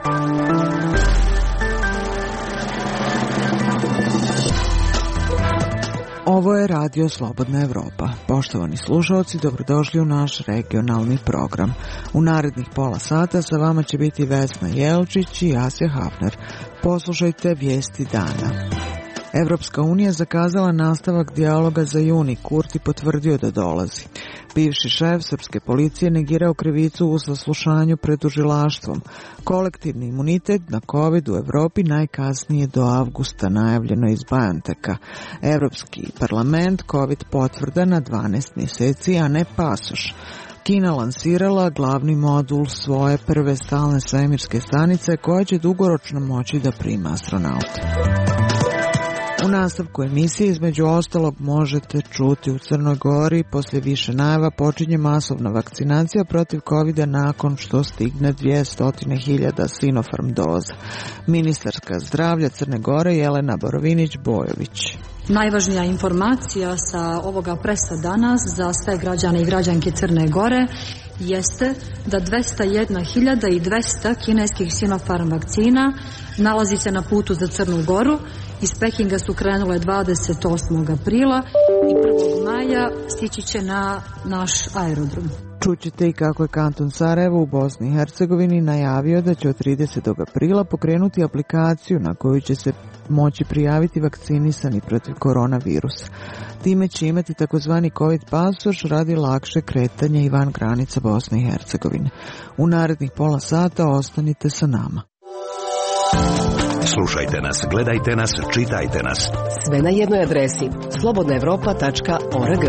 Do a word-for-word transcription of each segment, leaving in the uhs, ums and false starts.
Ovo je Radio Slobodna Evropa. Poštovani slušalci, dobrodošli u naš regionalni program. U narednih pola sata sa vama će biti Vesna Jelčić i Asja Hafner. Poslušajte vijesti dana. Evropska unija zakazala nastavak dijaloga za juni. Kurti potvrdio da dolazi. Bivši šef srpske policije negirao krivicu u saslušanju pred tužilaštvom. Kolektivni imunitet na COVID u Evropi najkasnije do avgusta, najavljeno iz BioNTecha. Evropski parlament COVID potvrda na dvanaest mjeseci, a ne pasoš. Kina lansirala glavni modul svoje prve stalne svemirske stanice koja će dugoročno moći da prima astronaute. U nastavku emisije između ostalog možete čuti u Crnoj Gori poslije više najava počinje masovna vakcinacija protiv kovida nakon što stigne dvjesto hiljada Sinopharm doza. Ministarka zdravlja Crne Gore Jelena Borovinić-Bojović. Najvažnija informacija sa ovoga presa danas za sve građane i građanke Crne Gore jeste da dvjesto jedna hiljada dvjesto kineskih Sinopharm vakcina nalazi se na putu za Crnu Goru. Iz Pekinga su krenule dvadeset osmog aprila i prvog maja stići će na naš aerodrom. Čućete i kako je kanton Sarajevo u Bosni i Hercegovini najavio da će od tridesetog aprila pokrenuti aplikaciju na koju će se moći prijaviti vakcinisani protiv koronavirusa. Time će imati takozvani COVID pasoš radi lakše kretanje i van granica Bosne i Hercegovine. U narednih pola sata ostanite sa nama. Slušajte nas, gledajte nas, čitajte nas. Sve na jednoj adresi slobodna evropa tačka org.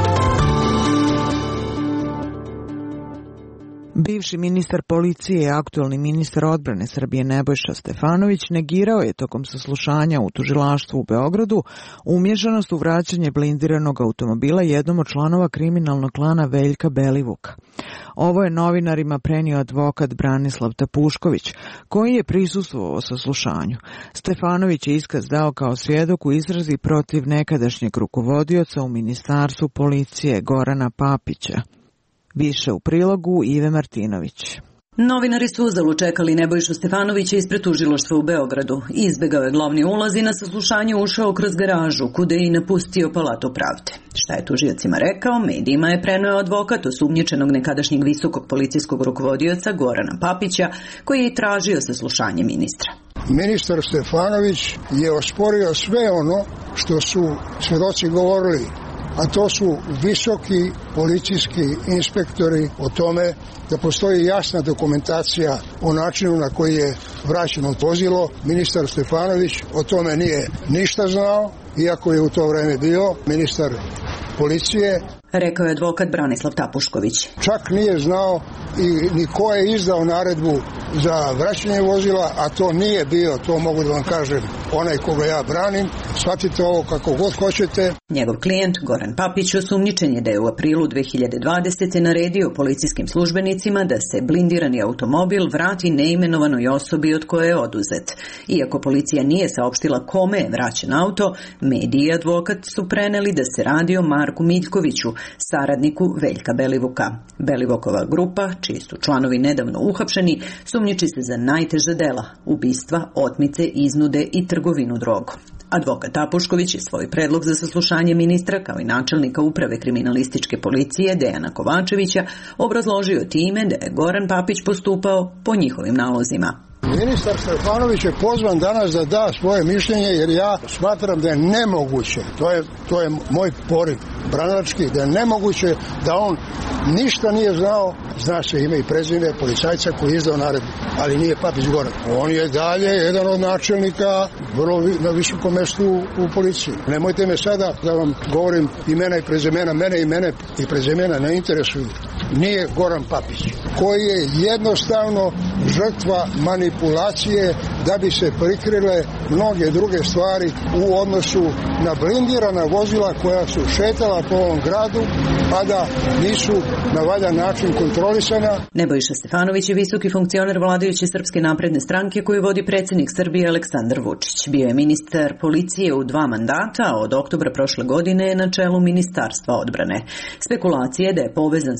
Bivši ministar policije i aktualni ministar odbrane Srbije Nebojša Stefanović negirao je tokom saslušanja u tužilaštvu u Beogradu umješanost u vraćanje blindiranog automobila jednom od članova kriminalnog klana Veljka Belivuka. Ovo je novinarima prenio advokat Branislav Tapušković, koji je prisustvovao saslušanju. Stefanović je iskaz dao kao svjedok u istrazi protiv nekadašnjeg rukovodioca u ministarstvu policije Gorana Papića. Više u prilogu Ive Martinović. Novinari su uzalud čekali Nebojšu Stefanovića ispred tužilaštva u Beogradu. Izbegao je glavni ulaz i na saslušanje ušao kroz garažu, kuda je i napustio Palatu pravde. Šta je tužiocima rekao, medijima je preneo advokat osumnjičenog nekadašnjeg visokog policijskog rukovodioca Gorana Papića, koji je i tražio saslušanje ministra. Ministar Stefanović je osporio sve ono što su svjedoci govorili, a to su visoki policijski inspektori o tome da postoji jasna dokumentacija o načinu na koji je vraćeno vozilo. Ministar Stefanović o tome nije ništa znao, iako je u to vreme bio ministar policije. Rekao je advokat Branislav Tapušković. Čak nije znao i ni ko je izdao naredbu za vraćanje vozila, a to nije bio, to mogu da vam kažem, onaj koga ja branim. Shvatite ovo kako god hoćete. Njegov klijent Goran Papić osumnjičen je da je u aprilu dve hiljade dvadesete. naredio policijskim službenicima da se blindirani automobil vrati neimenovanoj osobi od koje je oduzet. Iako policija nije saopštila kome je vraćen auto, mediji i advokat su preneli da se radi o Marku Miljkoviću, saradniku Veljka Belivuka. Belivukova grupa, čiji su članovi nedavno uhapšeni, sumnjiči se za najteža dela, ubistva, otmice, iznude i trgovinu drogom. Advokat Tapušković je svoj predlog za saslušanje ministra kao i načelnika uprave kriminalističke policije Dejana Kovačevića obrazložio time da je Goran Papić postupao po njihovim nalozima. Ministar Stefanović je pozvan danas da da svoje mišljenje, jer ja smatram da je nemoguće, to je, to je moj poriv branački, da je nemoguće da on ništa nije znao. Zna se ime i prezime policajca koji je izdao naredbu, ali nije Papić Goran. On je dalje jedan od načelnika vrlo na visokom mjestu u policiji. Nemojte me sada da vam govorim imena i prezimena, mene i mene i prezimena ne interesuju. Nije Goran Papić, koji je jednostavno žrtva manipulacije da bi se prikrile mnoge druge stvari u odnosu na blindirana vozila koja su šetala po ovom gradu, a da nisu na valjan način kontrolisana. Nebojša Stefanović je visoki funkcioner vladajuće Srpske napredne stranke koju vodi predsjednik Srbije Aleksandar Vučić. Bio je ministar policije u dva mandata, od oktobra prošle godine je na čelu Ministarstva odbrane. Spekulacije da je povezan sa kriminalnom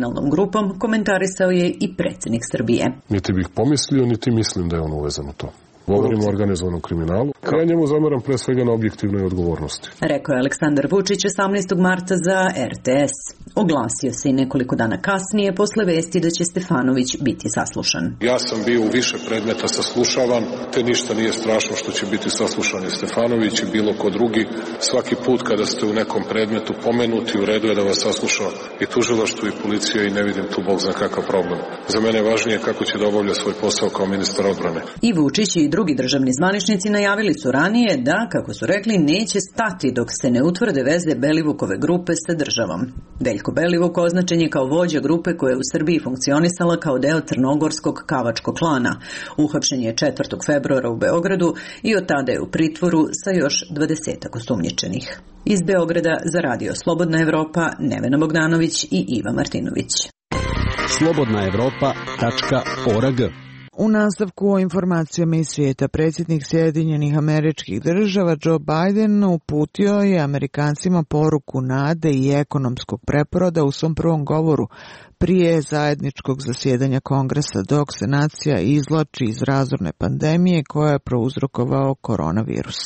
kriminalnom grupom komentarisao je i predsjednik Srbije. Niti bih pomislio, niti mislim da je on uvezan u to. Govorimo o organizovanom kriminalu. Ja njemu zameram pre svega na objektivnoj odgovornosti. Rekao je Aleksandar Vučić osamnaestog marta za er te es. Oglasio se i nekoliko dana kasnije posle vesti da će Stefanović biti saslušan. Ja sam bio u više predmeta saslušavan, te ništa nije strašno što će biti saslušan i Stefanović i bilo ko drugi. Svaki put kada ste u nekom predmetu pomenuti, u redu je da vas sasluša i tužilaštvo i policija i ne vidim tu bog zna kakav problem. Za mene je važnije kako će da obavlja svoj posao kao ministar odbrane. I Vučić i drugi državni zvaničnici najavili su ranije da, kako su rekli, neće stati dok se ne utvrde veze Belivukove grupe sa državom. Veljko Belivuk označen je kao vođa grupe koja je u Srbiji funkcionisala kao deo crnogorskog kavačkog klana. Uhapšen je četvrtog februara u Beogradu i od tada je u pritvoru sa još dvadesetak osumnjičenih. Iz Beograda za Radio Slobodna Evropa Nevena Bogdanović i Iva Martinović. slobodna evropa tačka org. U nastavku o informacijama iz svijeta, predsjednik Sjedinjenih Američkih Država Joe Biden uputio je Amerikancima poruku nade i ekonomskog preporoda u svom prvom govoru prije zajedničkog zasjedanja Kongresa dok se nacija izvlači iz razorne pandemije koja je prouzrokovao koronavirus.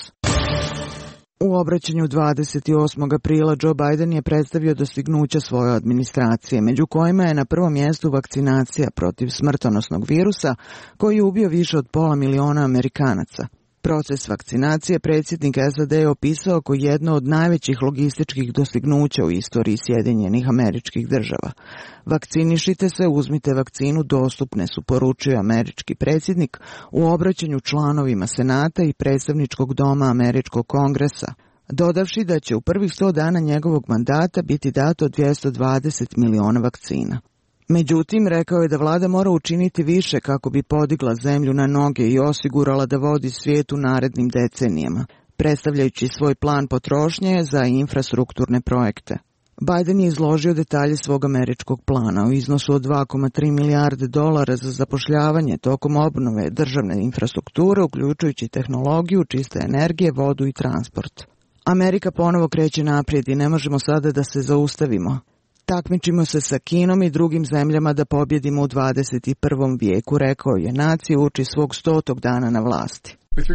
U obraćanju dvadeset osmog aprila Joe Biden je predstavio dostignuća svoje administracije, među kojima je na prvom mjestu vakcinacija protiv smrtonosnog virusa koji je ubio više od pola miliona Amerikanaca. Proces vakcinacije predsjednik es a de je opisao kao jedno od najvećih logističkih dostignuća u istoriji Sjedinjenih Američkih Država. Vakcinišite se, uzmite vakcinu, dostupne su, poručio američki predsjednik u obraćanju članovima Senata i predstavničkog doma Američkog kongresa, dodavši da će u prvih sto dana njegovog mandata biti dato dvjesto dvadeset miliona vakcina. Međutim, rekao je da vlada mora učiniti više kako bi podigla zemlju na noge i osigurala da vodi svijet u narednim decenijama, predstavljajući svoj plan potrošnje za infrastrukturne projekte. Biden je izložio detalje svog američkog plana u iznosu od dva zarez tri milijarde dolara za zapošljavanje tokom obnove državne infrastrukture, uključujući tehnologiju, čiste energije, vodu i transport. Amerika ponovo kreće naprijed i ne možemo sada da se zaustavimo. Takmičimo se sa Kinom i drugim zemljama da pobjedimo u dvadeset prvom vijeku, rekao je naciji uči svog stotog dana na vlasti.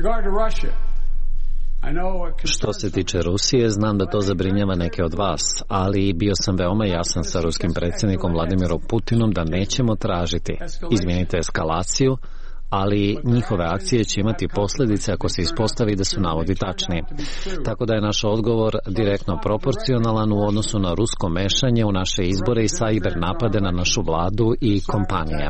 Što se tiče Rusije, znam da to zabrinjava neke od vas, ali bio sam veoma jasan sa ruskim predsjednikom Vladimirom Putinom da nećemo tražiti, izmijenite eskalaciju, ali njihove akcije će imati posljedice ako se ispostavi da su navodi tačni. Tako da je naš odgovor direktno proporcionalan u odnosu na rusko mešanje u naše izbore i sajber napade na našu vladu i kompanije.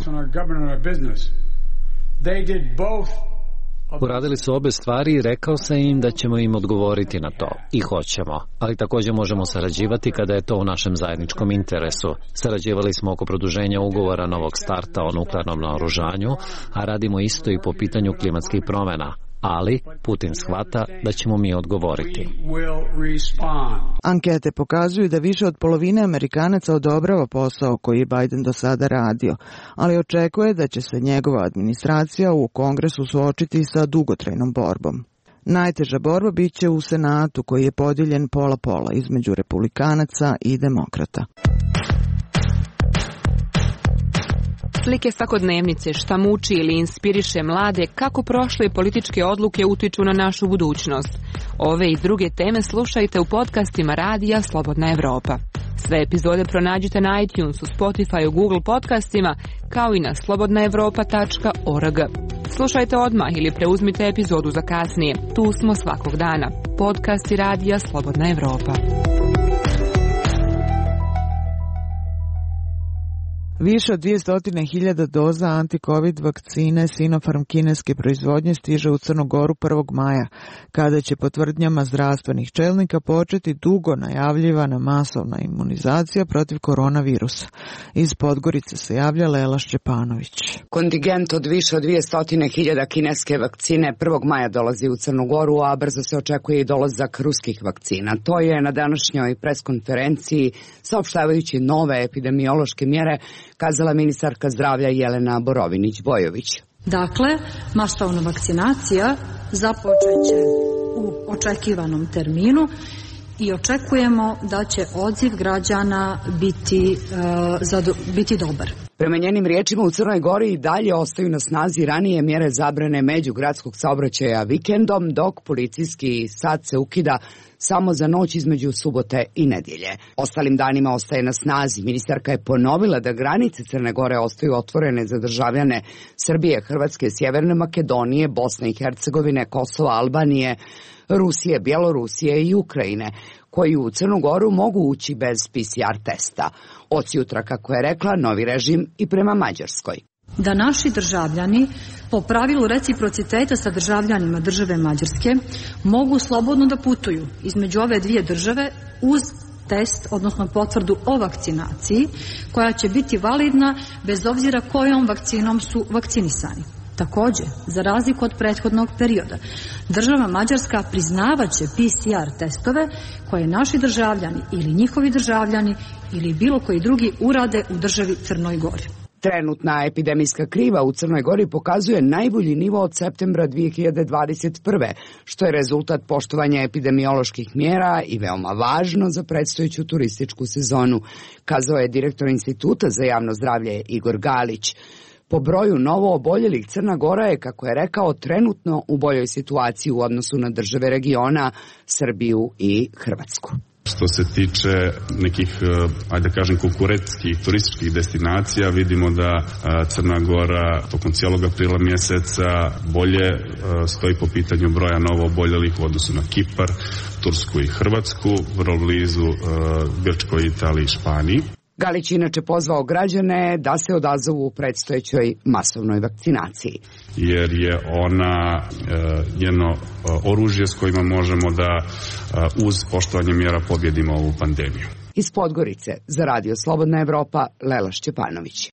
Uradili su obe stvari i rekao sam im da ćemo im odgovoriti na to. I hoćemo. Ali također možemo sarađivati kada je to u našem zajedničkom interesu. Sarađivali smo oko produženja ugovora novog starta o nuklearnom naoružanju, a radimo isto i po pitanju klimatskih promjena. Ali Putin shvata da ćemo mi odgovoriti. Ankete pokazuju da više od polovine Amerikanaca odobrava posao koji je Biden do sada radio, ali očekuje da će se njegova administracija u Kongresu suočiti sa dugotrajnom borbom. Najteža borba bit će u Senatu koji je podijeljen pola-pola između republikanaca i demokrata. Slike svakodnevnice, šta muči ili inspiriše mlade, kako prošle političke odluke utiču na našu budućnost. Ove i druge teme slušajte u podcastima Radija Slobodna Evropa. Sve epizode pronađite na iTunesu, Spotify, Google podcastima, kao i na slobodna evropa tačka org. Slušajte odmah ili preuzmite epizodu za kasnije. Tu smo svakog dana. Podcasti Radija Slobodna Evropa. Više od dvjesto hiljada doza anti-covid vakcine Sinopharm kineske proizvodnje stiže u Crnu Goru prvog maja, kada će po tvrdnjama zdravstvenih čelnika početi dugo najavljivana masovna imunizacija protiv koronavirusa. Iz Podgorice se javlja Lela Šćepanović. Kontingent od više od dvjesto hiljada kineske vakcine prvog maja dolazi u Crnu Goru, a brzo se očekuje i dolazak ruskih vakcina. To je na današnjoj preskonferenciji, saopštavajući nove epidemiološke mjere, kazala ministarka zdravlja Jelena Borovinić-Bojović. Dakle, masovna vakcinacija započeće u očekivanom terminu i očekujemo da će odziv građana biti, uh, biti dobar. Prema njenim riječima u Crnoj Gori i dalje ostaju na snazi ranije mjere zabrane međugradskog saobraćaja vikendom, dok policijski sat se ukida samo za noć između subote i nedjelje. Ostalim danima ostaje na snazi. Ministarka je ponovila da granice Crne Gore ostaju otvorene za državljane Srbije, Hrvatske, Sjeverne Makedonije, Bosne i Hercegovine, Kosova, Albanije, Rusije, Bjelorusije i Ukrajine, koji u Crnu Goru mogu ući bez P C R testa. Od jutra, kako je rekla, novi režim i prema Mađarskoj. Da naši državljani po pravilu reciprociteta sa državljanima države Mađarske mogu slobodno da putuju između ove dvije države uz test, odnosno potvrdu o vakcinaciji, koja će biti validna bez obzira kojom vakcinom su vakcinisani. Također, za razliku od prethodnog perioda, država Mađarska priznavaće P C R testove koje naši državljani ili njihovi državljani ili bilo koji drugi urade u državi Crnoj Gori. Trenutna epidemijska kriva u Crnoj Gori pokazuje najbolji nivo od septembra dvije hiljade dvadeset prve, što je rezultat poštovanja epidemioloških mjera i veoma važno za predstojeću turističku sezonu, kazao je direktor Instituta za javno zdravlje Igor Galić. Po broju novo oboljelih Crna Gora je, kako je rekao, trenutno u boljoj situaciji u odnosu na države regiona, Srbiju i Hrvatsku. Što se tiče nekih, ajde da kažem, konkurentskih turističkih destinacija, vidimo da Crna Gora tokom cijelog aprila mjeseca bolje stoji po pitanju broja novo oboljelih u odnosu na Kipar, Tursku i Hrvatsku, vrlo blizu Grčkoj, Italiji i Španiji. Galić inače pozvao građane da se odazovu u predstojećoj masovnoj vakcinaciji. Jer je ona e, jedno e, oružje s kojima možemo da e, uz poštovanje mjera pobjedimo ovu pandemiju. Iz Podgorice za Radio Slobodna Evropa, Lela Šćepanović.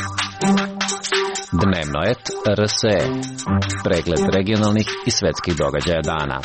Dnevno et R S E. Pregled regionalnih i svetskih događaja dana.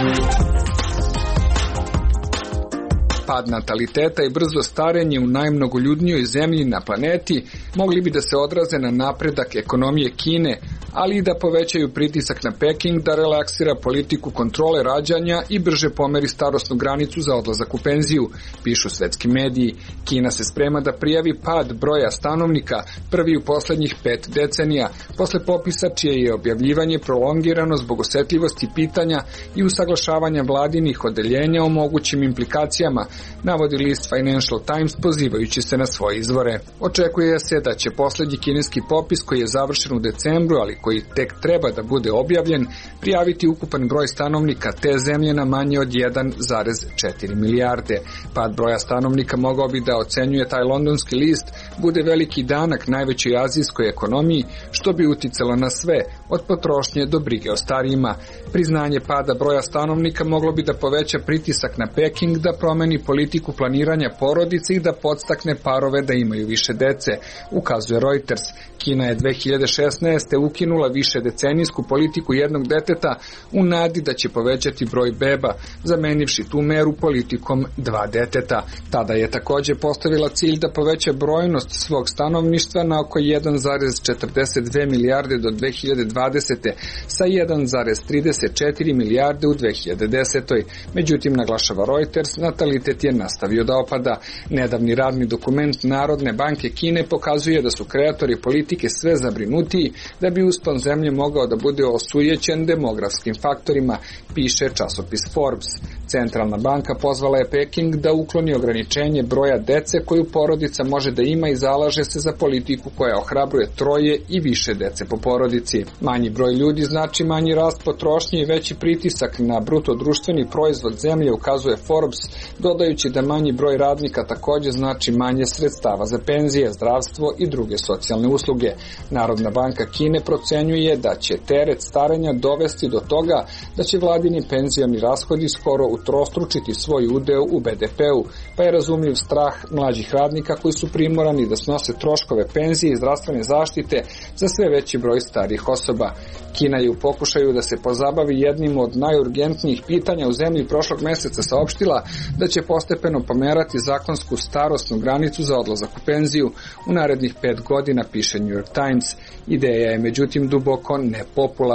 Pad nataliteta i brzo starenje u najmnogoljudnijoj zemlji na planeti mogli bi da se odraze na napredak ekonomije Kine, ali i da povećaju pritisak na Peking da relaksira politiku kontrole rađanja i brže pomeri starosnu granicu za odlazak u penziju, pišu svetski mediji. Kina se sprema da prijavi pad broja stanovnika, prvi u poslednjih pet decenija, posle popisa čije je objavljivanje prolongirano zbog osetljivosti pitanja i usaglašavanja vladinih odeljenja o mogućim implikacijama, navodi list Financial Times pozivajući se na svoje izvore. Očekuje se da će posljednji kineski popis, koji je završen u decembru, ali koji tek treba da bude objavljen, prijaviti ukupan broj stanovnika te zemlje na manje od jedan zarez četiri milijarde. Pad broja stanovnika mogao bi da, ocenjuje taj londonski list, bude veliki danak najvećoj azijskoj ekonomiji, što bi uticalo na sve, od potrošnje do brige o starijima. Priznanje pada broja stanovnika moglo bi da poveća pritisak na Peking da promeni politiku planiranja porodice i da podstakne parove da imaju više dece, ukazuje Reuters. Kina je dve hiljade šesnaeste. ukinula više decenijsku politiku jednog deteta u nadi da će povećati broj beba, zamenivši tu meru politikom dva deteta. Tada je također postavila cilj da poveća brojnost svog stanovništva na oko jedan zarez četrdeset dve milijarde do dve hiljade dvadesete. sa jedan zarez trideset četiri milijarde u dve hiljade desetoj. Međutim, naglašava Reuters, natalitet je nastavio da opada. Nedavni radni dokument Narodne banke Kine pokazuje da su kreatori politike sve zabrinutiji da bi uspon zemlje mogao da bude osujećen demografskim faktorima, piše časopis Forbes. Centralna banka pozvala je Peking da ukloni ograničenje broja dece koju porodica može da ima i zalaže se za politiku koja ohrabruje troje i više dece po porodici. Manji broj ljudi znači manji rast potrošnje i veći pritisak na bruto društveni proizvod zemlje, ukazuje Forbes, dodajući da manji broj radnika također znači manje sredstava za penzije, zdravstvo i druge socijalne usluge. Narodna banka Kine procenjuje da će teret starenja dovesti do toga da će vladini penzioni rashodi skoro utrostručiti svoj udeo u B D P-u, pa je razumljiv strah mlađih radnika koji su primorani da snose troškove penzije i zdravstvene zaštite za sve veći broj starijih osoba. Kina je u pokušaju da se pozabavi jednim od najurgentnijih pitanja u zemlji prošlog meseca saopštila da će postepeno pomerati zakonsku starosnu granicu za odlazak u penziju u narednih pet godina, piše New York Times. Ideja je međutim duboko nepopularna.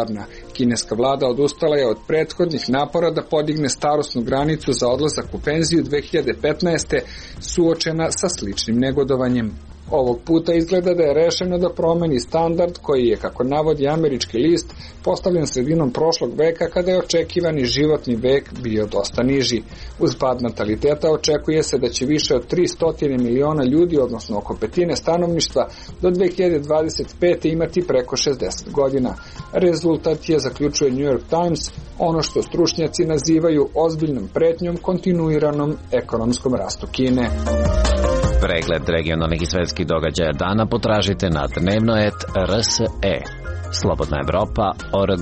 Kineska vlada odustala je od prethodnih napora da podigne starosnu granicu za odlazak u penziju dve hiljade petnaeste. suočena sa sličnim negodovanjem. Ovog puta izgleda da je rešeno da promeni standard koji je, kako navodi američki list, postavljen sredinom prošlog veka kada je očekivani životni vek bio dosta niži. Uz pad nataliteta očekuje se da će više od tristo miliona ljudi, odnosno oko petine stanovništva, do dve hiljade dvadeset pete. imati preko šezdeset godina. Rezultat je, zaključuje New York Times, ono što stručnjaci nazivaju ozbiljnom pretnjom kontinuiranom ekonomskom rastu Kine. Pregled regionalnih i svetskih događaja dana potražite na dnevnoet R S E. Slobodna Evropa точка org.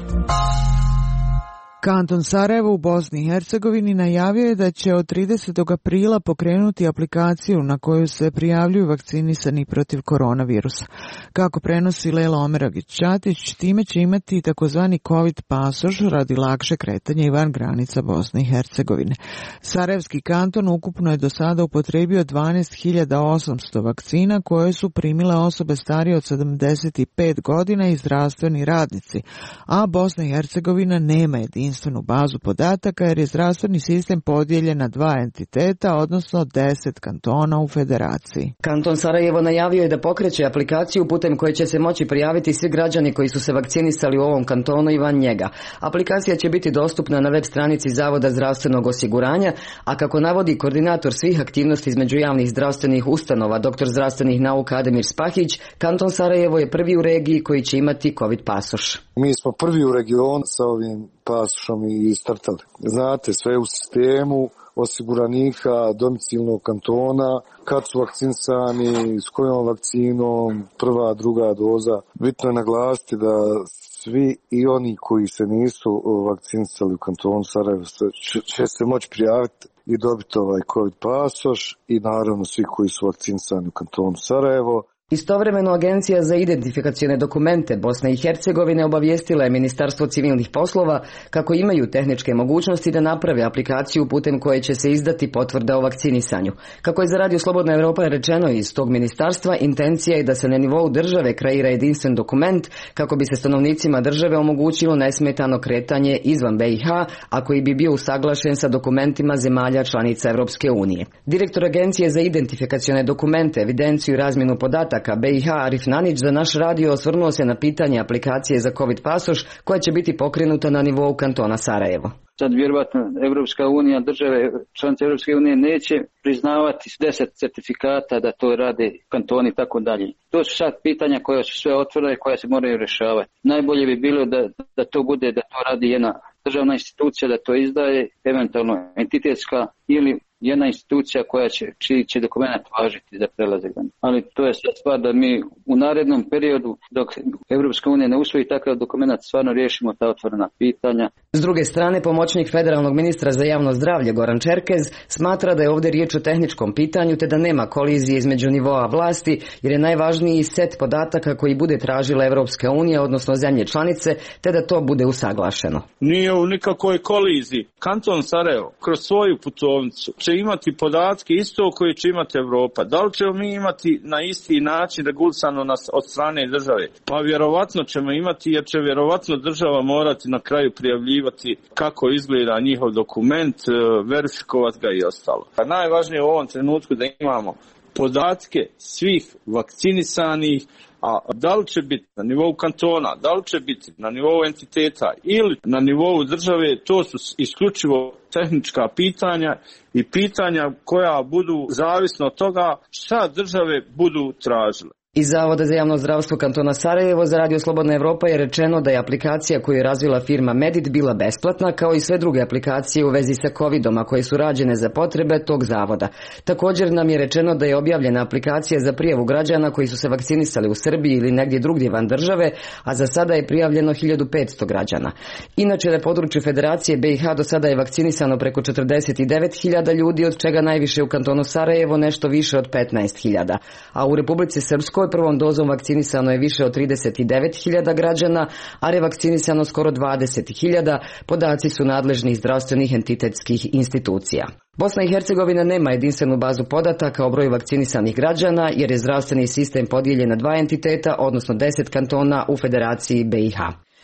Kanton Sarajevo u Bosni i Hercegovini najavio je da će od tridesetog aprila pokrenuti aplikaciju na koju se prijavljuju vakcinisani protiv koronavirusa. Kako prenosi Lela Omeragić-Ćatić, time će imati takozvani COVID pasoš radi lakše kretanja i van granica Bosne i Hercegovine. Sarajevski kanton ukupno je do sada upotrebio dvanaest hiljada osamsto vakcina koje su primile osobe starije od sedamdeset pet godina i zdravstveni radnici, a Bosna i Hercegovina nema jedinstvenu bazu podataka jer je zdravstveni sistem podijeljen na dva entiteta, odnosno deset kantona u federaciji. Kanton Sarajevo najavio je da pokreće aplikaciju putem koje će se moći prijaviti svi građani koji su se vakcinisali u ovom kantonu i van njega. Aplikacija će biti dostupna na web stranici Zavoda zdravstvenog osiguranja, a kako navodi koordinator svih aktivnosti između javnih zdravstvenih ustanova, doktor zdravstvenih nauka Ademir Spahić, kanton Sarajevo je prvi u regiji koji će imati COVID pasoš. Mi smo prvi u regionu sa ovim pasošom i startali. Znate, sve u sistemu osiguranika domicilnog kantona, kad su vakcinisani, s kojom vakcinom, prva, druga doza. Bitno je naglasiti da svi i oni koji se nisu vakcinisali u kantonu Sarajevo će se moći prijaviti i dobiti ovaj COVID pasoš i naravno svi koji su vakcinisani u kantonu Sarajevo. Istovremeno Agencija za identifikacione dokumente Bosne i Hercegovine obavijestila je Ministarstvo civilnih poslova kako imaju tehničke mogućnosti da naprave aplikaciju putem koje će se izdati potvrda o vakcinisanju. Kako je za Radio Slobodna Evropa rečeno iz tog ministarstva, intencija je da se na nivou države kreira jedinstven dokument kako bi se stanovnicima države omogućilo nesmetano kretanje izvan B i H, a koji bi bio usaglašen sa dokumentima zemalja članica Evropske unije. Direktor Agencije za identifikacione dokumente, evidenciju i razmjenu podataka B i H Arif Nanić za naš radio osvrnuo se na pitanje aplikacije za COVID pasoš koja će biti pokrenuta na nivou kantona Sarajevo. Sad vjerovatno Evropska unija, države članice Evropske unije neće priznavati deset certifikata da to rade kantoni i tako dalje. To su sad pitanja koja su sve otvorena i koja se moraju rješavati. Najbolje bi bilo da, da to bude, da to radi jedna državna institucija, da to izdaje, eventualno entitetska ili jedna institucija koja će, čiji će dokument važiti za prelazak. Ali to je sad stvar da mi u narednom periodu, dok Evropska unija ne usvoji takav dokument, stvarno riješimo ta otvorena pitanja. S druge strane, pomoćnik federalnog ministra za javno zdravlje Goran Čerkez smatra da je ovdje riječ o tehničkom pitanju te da nema kolizije između nivoa vlasti, jer je najvažniji set podataka koji bude tražila Evropska unija, odnosno zemlje članice, te da to bude usaglašeno. Nije u nikakvoj koliziji. Kanton Sarajevo kroz svoju putovnicu će imati podatke isto koje će imati Evropa. Da li ćemo mi imati na isti način regulisano nas od strane države? Pa vjerovatno ćemo imati, jer će vjerovatno država morati na kraju prijavljivati kako izgleda njihov dokument, verifikovati ga i ostalo. A najvažnije u ovom trenutku da imamo podatke svih vakcinisanih, a da li će biti na nivou kantona, da li će biti na nivou entiteta ili na nivou države, to su isključivo tehnička pitanja i pitanja koja budu zavisno od toga šta države budu tražile. Iz Zavoda za javno zdravstvo kantona Sarajevo za Radio Slobodna Evropa je rečeno da je aplikacija koju je razvila firma Medit bila besplatna, kao i sve druge aplikacije u vezi sa covidom, a koje su rađene za potrebe tog zavoda. Također nam je rečeno da je objavljena aplikacija za prijavu građana koji su se vakcinisali u Srbiji ili negdje drugdje van države, a za sada je prijavljeno hiljadu petsto građana. Inače, na području Federacije B i H do sada je vakcinisano preko četrdeset devet hiljada ljudi, od čega najviše u kantonu Sarajevo nešto više od petnaest hiljada, a u Republici Srpskoj prvom dozom vakcinisano je više od trideset devet hiljada građana, a revakcinisano skoro dvadeset hiljada, podaci su nadležnih zdravstvenih entitetskih institucija. Bosna i Hercegovina nema jedinstvenu bazu podataka o broju vakcinisanih građana jer je zdravstveni sistem podijeljen na dva entiteta, odnosno deset kantona u Federaciji B i H.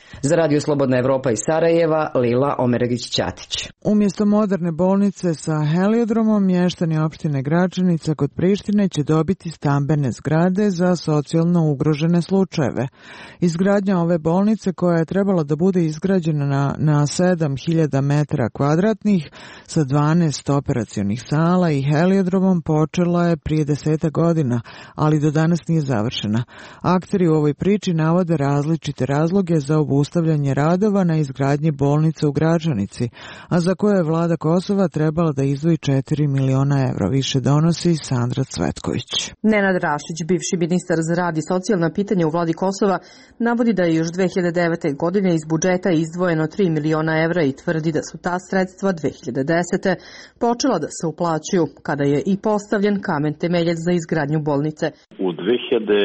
Za Radio Slobodna Evropa iz Sarajeva, Lila Omeregić-Ćatić. Umjesto moderne bolnice sa heliodromom, mještani opštine Gračanica kod Prištine će dobiti stambene zgrade za socijalno ugrožene slučajeve. Izgradnja ove bolnice, koja je trebala da bude izgrađena na, na sedam hiljada metara kvadratnih sa dvanaest operacionih sala i heliodromom, počela je prije deseta godina, ali do danas nije završena. Akteri u ovoj priči navode različite razloge za obustavljanje radova na izgradnji bolnice u Gračanici, a za koje je vlada Kosova trebala da izdvoji četiri miliona evra. Više donosi Sandra Cvetković. Nenad Rašić, bivši ministar za rad i socijalna pitanja u vladi Kosova, navodi da je još dve hiljade devete. godine iz budžeta izdvojeno tri miliona evra i tvrdi da su ta sredstva dve hiljade desete. počela da se uplaćuju, kada je i postavljen kamen temeljac za izgradnju bolnice. U dve hiljade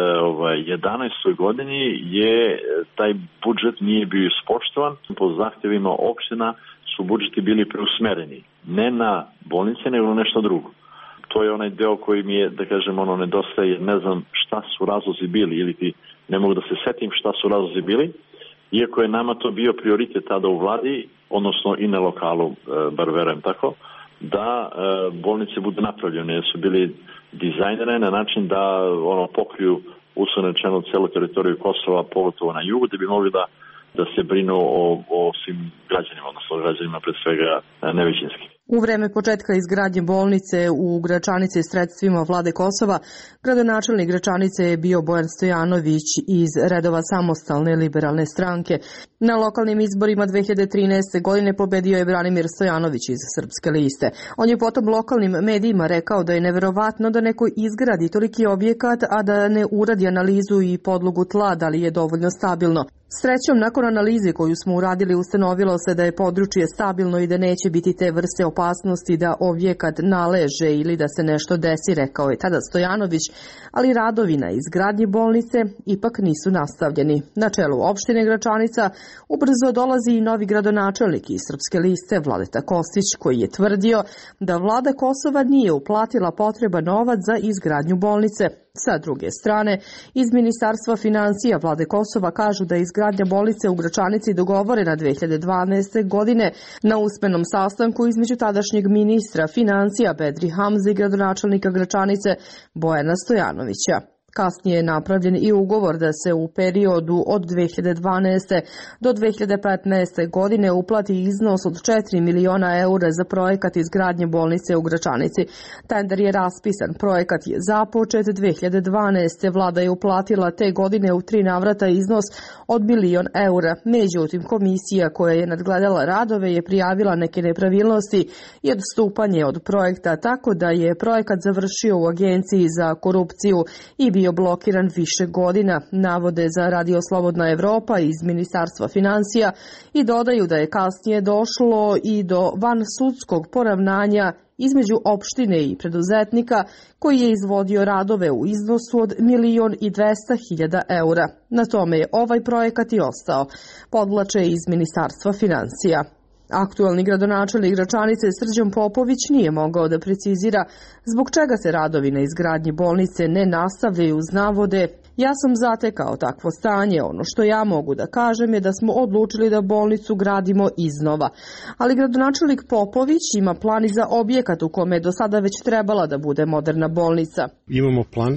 jedanaestoj. godini je taj budžet nije bio ispoštovan. Po zahtjevima opština su budžeti bili preusmereni. Ne na bolnice, nego na nešto drugo. To je onaj deo koji mi je, da kažem, ono nedostaje, ne znam šta su razlozi bili, ili ti ne mogu da se setim šta su razlozi bili, iako je nama to bio prioritet tada u vladi, odnosno i na lokalu, bar verujem tako, da bolnice budu napravljene, jer su bili dizajnere na način da ono pokriju uslovno rečeno celu teritoriju Kosova, pogotovo na jugu, da bi mogli da, da se brinu o, o svim građanima, odnosno građanima pred svega nevećinski. U vreme početka izgradnje bolnice u Gračanici sredstvima vlade Kosova, gradonačelnik Gračanice je bio Bojan Stojanović iz redova Samostalne liberalne stranke. Na lokalnim izborima dve hiljade trinaeste. godine pobedio je Branimir Stojanović iz Srpske liste. On je potom lokalnim medijima rekao da je neverovatno da neko izgradi toliki objekat, a da ne uradi analizu i podlogu tla, da li je dovoljno stabilno. Srećom, nakon analize koju smo uradili, ustanovilo se da je područje stabilno i da neće biti te vrste opasnosti da objekat naleže ili da se nešto desi, rekao je tada Stojanović, ali radovi na izgradnji bolnice ipak nisu nastavljeni. Na čelu opštine Gračanica ubrzo dolazi i novi gradonačelnik iz Srpske liste, Vladeta Kostić, koji je tvrdio da vlada Kosova nije uplatila potreban novac za izgradnju bolnice. Sa druge strane, iz Ministarstva financija vlade Kosova kažu da je izgradnja bolnice u Gračanici dogovorena dve hiljade dvanaeste. godine na usmenom sastanku između tadašnjeg ministra financija Bedri Hamze i gradonačelnika Gračanice Bojana Stojanovića. Kasnije je napravljen i ugovor da se u periodu od dve hiljade dvanaeste. do dve hiljade petnaeste. godine uplati iznos od četiri miliona eura za projekat izgradnje bolnice u Gračanici. Tender je raspisan, projekat je započet dve hiljade dvanaeste. Vlada je uplatila te godine u tri navrata iznos od milion eura. Međutim, komisija koja je nadgledala radove je prijavila neke nepravilnosti i odstupanje od projekta, tako da je projekat završio u Agenciji za korupciju i bio blokiran više godina, navode za Radio Slobodna Evropa iz Ministarstva financija i dodaju da je kasnije došlo i do vansudskog poravnanja između opštine i preduzetnika koji je izvodio radove u iznosu od milion i dvesta hiljada eura. Na tome je ovaj projekat i ostao, podvlače iz Ministarstva financija. Aktualni gradonačelnik Gračanice Srđan Popović nije mogao da precizira zbog čega se radovi na izgradnji bolnice ne nastavljaju uz navode "Ja sam zatekao takvo stanje, ono što ja mogu da kažem je da smo odlučili da bolnicu gradimo iznova." Ali gradonačelnik Popović ima plan i za objekat u kome je do sada već trebala da bude moderna bolnica. Imamo plan,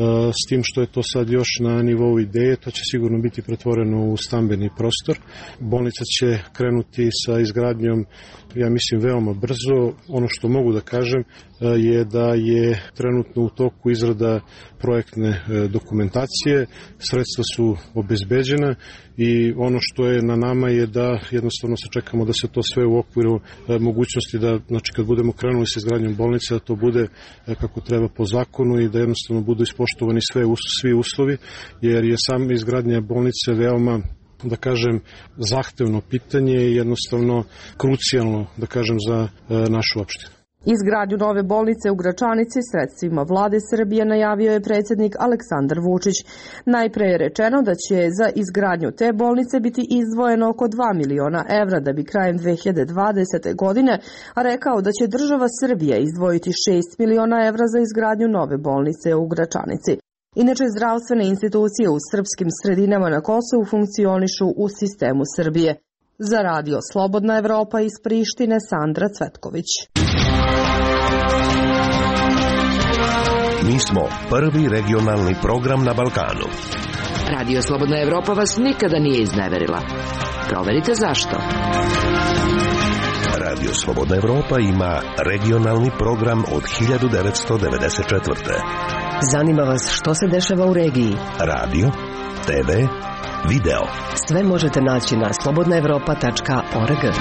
s tim što je to sad još na nivou ideje, to će sigurno biti pretvoreno u stambeni prostor. Bolnica će krenuti sa izgradnjom, ja mislim, veoma brzo. Ono što mogu da kažem je da je trenutno u toku izrada projektne dokumentacije, sredstva su obezbeđena i ono što je na nama je da jednostavno sačekamo da se to sve u okviru mogućnosti da, znači kad budemo krenuli sa izgradnjom bolnice, da to bude kako treba po zakonu i da jednostavno budu ispoštovani sve, svi uslovi, jer je sam izgradnja bolnice veoma, da kažem, zahtevno pitanje i jednostavno krucijalno, da kažem, za našu opštinu. Izgradnju nove bolnice u Gračanici sredstvima vlade Srbije najavio je predsjednik Aleksandar Vučić. Najpre je rečeno da će za izgradnju te bolnice biti izdvojeno oko dva miliona evra, da bi krajem dve hiljade dvadesete. godine rekao da će država Srbija izdvojiti šest miliona evra za izgradnju nove bolnice u Gračanici. Inače, zdravstvene institucije u srpskim sredinama na Kosovu funkcionišu u sistemu Srbije. Za radio Slobodna Evropa iz Prištine, Sandra Cvetković. Mi smo prvi regionalni program na Balkanu. Radio Slobodna Evropa vas nikada nije izneverila. Proverite zašto. Radio Slobodna Evropa ima regionalni program od hiljadu devetsto devedeset četvrte. Zanima vas što se dešava u regiji? Radio, te ve, video. Sve možete naći na slobodna evropa tačka org.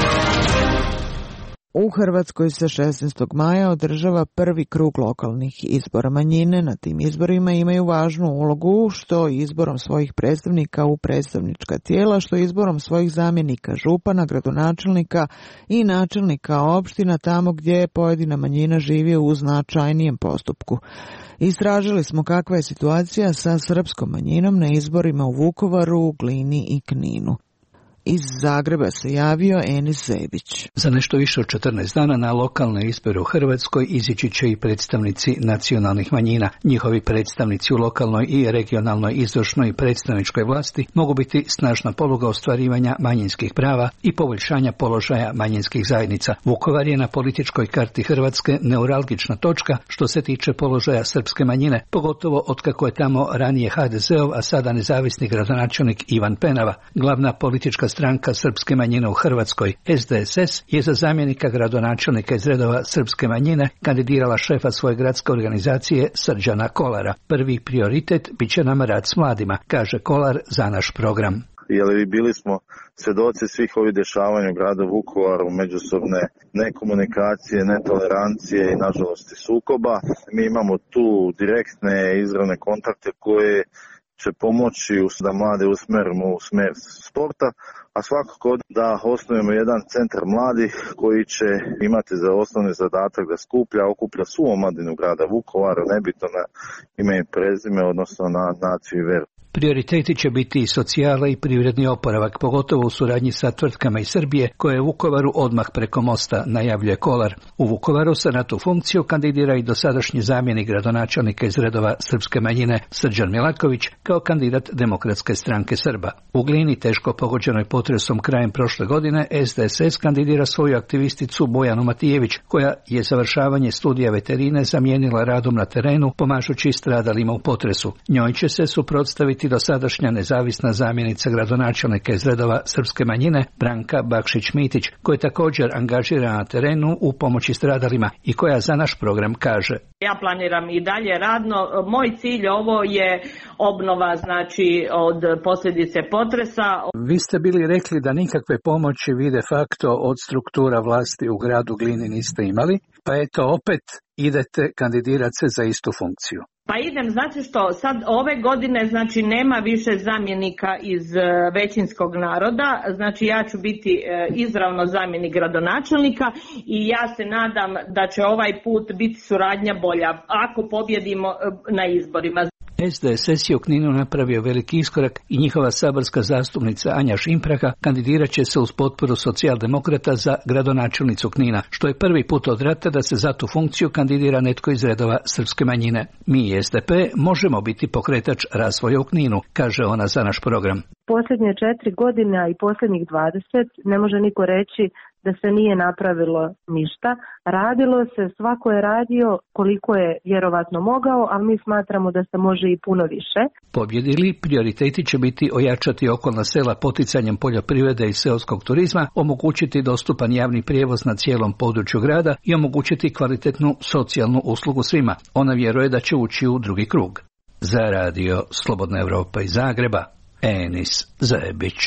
U Hrvatskoj se šesnaestog maja održava prvi krug lokalnih izbora. Manjine na tim izborima imaju važnu ulogu, što izborom svojih predstavnika u predstavnička tijela, što izborom svojih zamjenika župana, gradonačelnika i načelnika opština tamo gdje pojedina manjina živi u značajnijem postupku. Istražili smo kakva je situacija sa srpskom manjinom na izborima u Vukovaru, Glini i Kninu. Iz Zagreba se javio Enis Zebić. Za nešto više od četrnaest dana na lokalne izbore u Hrvatskoj izići će i predstavnici nacionalnih manjina. Njihovi predstavnici u lokalnoj i regionalnoj izvršnoj i predstavničkoj vlasti mogu biti snažna poluga ostvarivanja manjinskih prava i poboljšanja položaja manjinskih zajednica. Vukovar je na političkoj karti Hrvatske neuralgična točka što se tiče položaja srpske manjine, pogotovo otkako je tamo ranije ha de zeov, a sada nezavisni gradonačelnik Ivan Penava. Glavna politička stranka srpske manjine u Hrvatskoj, es de es es, je za zamjenika gradonačelnika iz redova srpske manjine kandidirala šefa svoje gradske organizacije Srđana Kolara. Prvi prioritet bit će nam rad s mladima, kaže Kolar za naš program. Jer bili smo svjedoci svih ovih dešavanja u gradu Vukovaru, međusobne nekomunikacije, netolerancije i nažalost i sukoba. Mi imamo tu direktne izravne kontakte koje će pomoći da mlade usmerimo u smer sporta, a svakako da osnujemo jedan centar mladih koji će imati za osnovni zadatak da skuplja, okuplja svu omladinu grada Vukovara, nebitno na ime i prezime, odnosno na naciju i veru. Prioriteti će biti i socijala i privredni oporavak, pogotovo u suradnji sa tvrtkama iz Srbije, koje je Vukovaru odmah preko mosta, najavljuje Kolar. U Vukovaru se na tu funkciju kandidira i dosadašnji zamjenik gradonačelnika iz redova srpske manjine Srđan Milatković kao kandidat Demokratske stranke Srba. U Glini, teško pogođenoj potresom krajem prošle godine, es de es es kandidira svoju aktivisticu Bojanu Matijević, koja je završavanje studija veterine zamijenila radom na terenu, pomažući stradalima u potresu. Njoj će se suprotstaviti dosadašnja nezavisna zamjenica gradonačelnika iz redova srpske manjine Branka Bakšić-Mitić, koja je također angažirana na terenu u pomoći stradalima i koja za naš program kaže: Ja planiram i dalje radno. Moj cilj ovo je obnova, znači, od posljedice potresa. Vi ste bili rekli da nikakve pomoći vi de facto od struktura vlasti u gradu Glini niste imali, pa eto opet idete kandidirati se za istu funkciju. Pa idem, znači što, sad ove godine znači nema više zamjenika iz većinskog naroda, znači ja ću biti izravno zamjenik gradonačelnika i ja se nadam da će ovaj put biti suradnja bolja ako pobjedimo na izborima. es de es es je u Kninu napravio veliki iskorak i njihova saborska zastupnica Anja Šimpraha kandidirat će se uz potporu socijaldemokrata za gradonačelnicu Knina, što je prvi put od rata da se za tu funkciju kandidira netko iz redova srpske manjine. Mi es de pe možemo biti pokretač razvoja u Kninu, kaže ona za naš program. Posljednje četiri godine i posljednjih dvadeset ne može niko reći da se nije napravilo ništa. Radilo se, svako je radio koliko je vjerovatno mogao, ali mi smatramo da se može i puno više. Pobjedili, prioriteti će biti ojačati okolna sela poticanjem poljoprivrede i seoskog turizma, omogućiti dostupan javni prijevoz na cijelom području grada i omogućiti kvalitetnu socijalnu uslugu svima. Ona vjeruje da će ući u drugi krug. Za radio Slobodna Evropa iz Zagreba, Enis Zebić.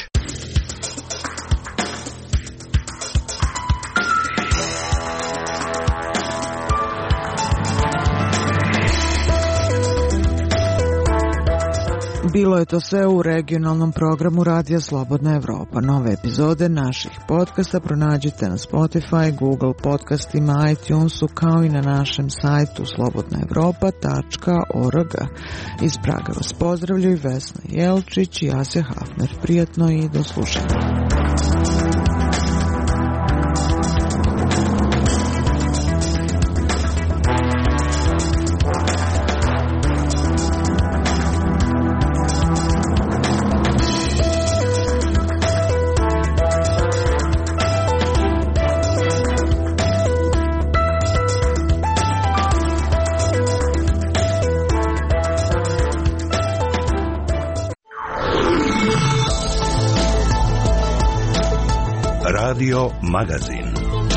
Bilo je to sve u regionalnom programu Radija Slobodna Evropa. Nove epizode naših podcasta pronađite na Spotify, Google podcastima, iTunesu, kao i na našem sajtu slobodna evropa tačka org. Iz Praga vas pozdravljaju Vesna Jelčić i Asja Hafner. Prijatno i do slušanja. Radio Magazin.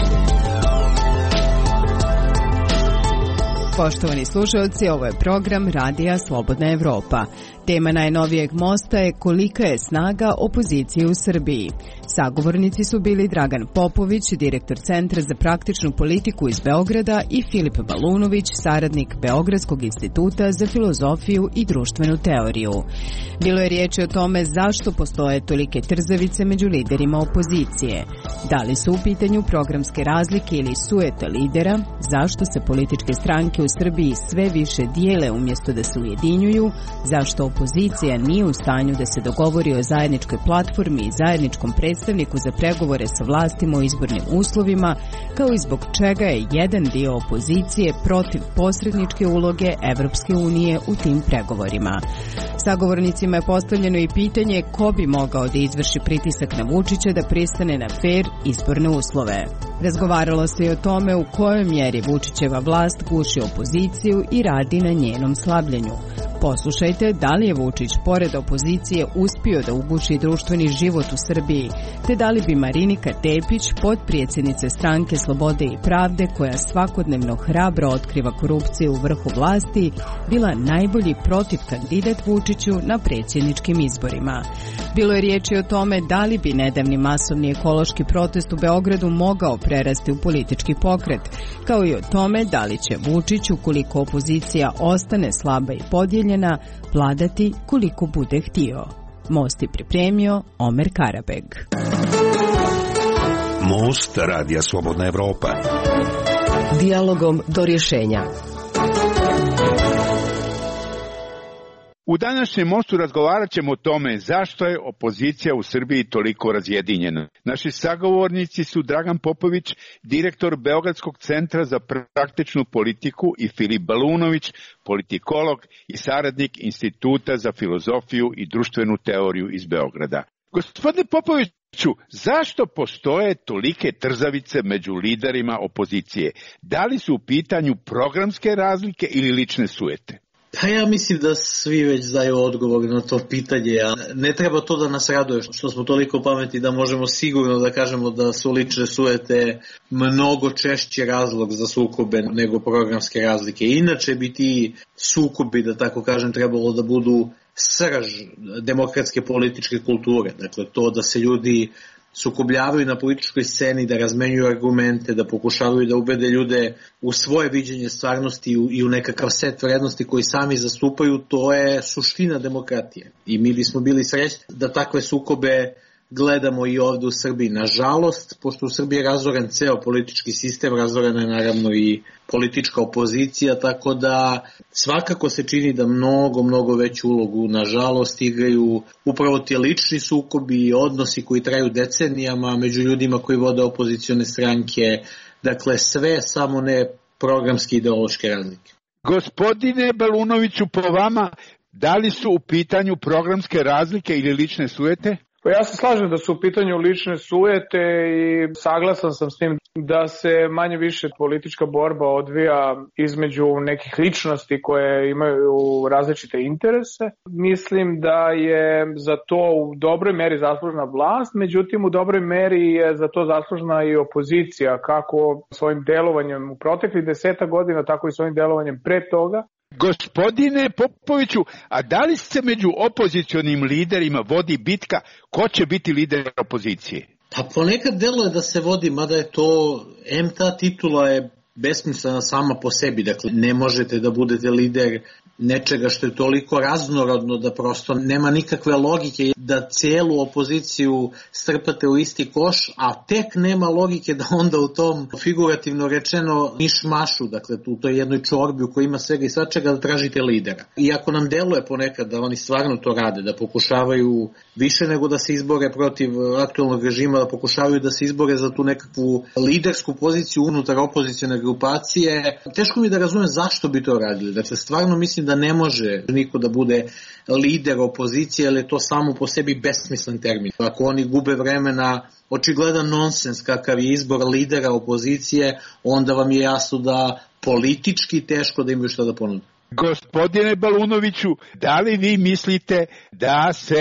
Poštovani slušalci, ovo je program Radija Slobodna Evropa. Tema najnovijeg mosta je kolika je snaga opozicije u Srbiji. Sagovornici su bili Dragan Popović, direktor Centra za praktičnu politiku iz Beograda, i Filip Balunović, saradnik Beogradskog instituta za filozofiju i društvenu teoriju. Bilo je riječi o tome zašto postoje tolike trzavice među liderima opozicije. Da li su u pitanju programske razlike ili sujeta lidera, zašto se političke stranke u Srbiji sve više dijele umjesto da se ujedinjuju, zašto opozicija nije u stanju da se dogovori o zajedničkoj platformi i zajedničkom predstavniku za pregovore sa vlastima o izbornim uslovima, kao i zbog čega je jedan dio opozicije protiv posredničke uloge Evropske unije u tim pregovorima. Sagovornicima je postavljeno i pitanje ko bi mogao da izvrši pritisak na Vučića da pristane na fer izborne uslove. Razgovaralo se i o tome u kojoj mjeri Vučićeva vlast guši opoziciju i radi na njenom slabljenju. Poslušajte da li je Vučić pored opozicije uspio da uguši društveni život u Srbiji, te da li bi Marinika Tepić, potpredsjednice Stranke Slobode i pravde, koja svakodnevno hrabro otkriva korupciju u vrhu vlasti, bila najbolji protiv kandidat Vučiću na predsjedničkim izborima. Bilo je riječi o tome da li bi nedavni masovni ekološki protest u Beogradu mogao prerasti u politički pokret, kao i o tome da li će Vučić, ukoliko opozicija ostane slaba i podijeljena, vladati koliko bude htio. Most je pripremio Omer Karabeg. Most Radija Slobodna Evropa. Dijalogom do rješenja. U današnjem mostu razgovarat ćemo o tome zašto je opozicija u Srbiji toliko razjedinjena. Naši sagovornici su Dragan Popović, direktor Beogradskog centra za praktičnu politiku, i Filip Balunović, politikolog i saradnik Instituta za filozofiju i društvenu teoriju iz Beograda. Gospodine Popoviću, zašto postoje tolike trzavice među liderima opozicije? Da li su u pitanju programske razlike ili lične sujete? Pa ja mislim da svi već znaju odgovor na to pitanje, a ne treba to da nas raduje što smo toliko pametni da možemo sigurno da kažemo da su lične sujete mnogo češći razlog za sukobe nego programske razlike. Inače bi ti sukobi, da tako kažem, trebalo da budu srž demokratske političke kulture. Dakle, to da se ljudi sukobljavaju na političkoj sceni, da razmenjuju argumente, da pokušavaju da ubede ljude u svoje viđenje stvarnosti i u nekakav set vrednosti koji sami zastupaju, to je suština demokratije. I mi bismo bili srećni da takve sukobe gledamo i ovdje u Srbiji. Nažalost, pošto u Srbiji je razoren ceo politički sistem, razorena je naravno i politička opozicija, tako da svakako se čini da mnogo, mnogo veću ulogu, nažalost, igraju upravo ti lični sukobi i odnosi koji traju decenijama među ljudima koji vode opozicione stranke, dakle sve samo ne programske ideološke razlike. Gospodine Balunoviću, po vama, da li su u pitanju programske razlike ili lične sujete? Pa ja se slažem da su u pitanju lične sujete i saglasan sam s tim da se manje više politička borba odvija između nekih ličnosti koje imaju različite interese. Mislim da je za to u dobroj meri zaslužna vlast, međutim u dobroj meri je za to zaslužna i opozicija, kako svojim delovanjem u proteklih deseta godina, tako i svojim delovanjem pre toga. Gospodine Popoviću, a da li se među opozicionim liderima vodi bitka ko će biti lider opozicije? Pa ponekad deluje da se vodi, mada je to, em ta titula je besmislena sama po sebi, dakle ne možete da budete lider nečega što je toliko raznorodno da prosto nema nikakve logike da cijelu opoziciju strpate u isti koš, a tek nema logike da onda u tom figurativno rečeno mišmašu, dakle u toj jednoj čorbi u kojoj ima svega i svačega da tražite lidera. Iako nam deluje ponekad da oni stvarno to rade, da pokušavaju više nego da se izbore protiv aktualnog režima, da pokušavaju da se izbore za tu nekakvu lidersku poziciju unutar opozicione grupacije, teško mi da razumem zašto bi to radili. Dakle, stvarno mislim da ne može niko da bude lider opozicije, jer je to samo po sebi besmislen termin. Ako oni gube vremena, očigledan nonsens kakav je izbor lidera opozicije, onda vam je jasno da politički teško da imaju što da ponude. Gospodine Balunoviću, da li vi mislite da se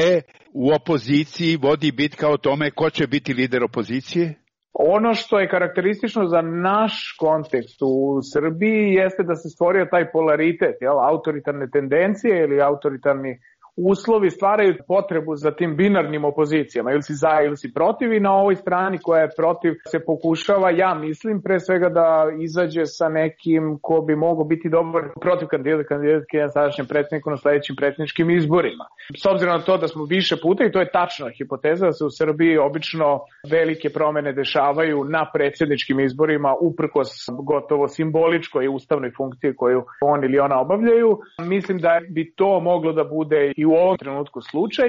u opoziciji vodi bitka o tome ko će biti lider opozicije? Ono što je karakteristično za naš kontekst u Srbiji jeste da se stvorio taj polaritet, jel, autoritarne tendencije ili autoritarni uslovi stvaraju potrebu za tim binarnim opozicijama, ili si za ili si protiv, i na ovoj strani koja je protiv se pokušava, ja mislim, pre svega da izađe sa nekim ko bi mogao biti dobar protiv kandidata, kandidatke na sadašnjem predsjedniku na sledećim predsjedničkim izborima. S obzirom na to da smo više puta, i to je tačna hipoteza, da se u Srbiji obično velike promene dešavaju na predsjedničkim izborima uprkos gotovo simboličkoj ustavnoj funkciji koju on ili ona obavljaju, mislim da bi to moglo da bude i u ovom trenutku slučaj,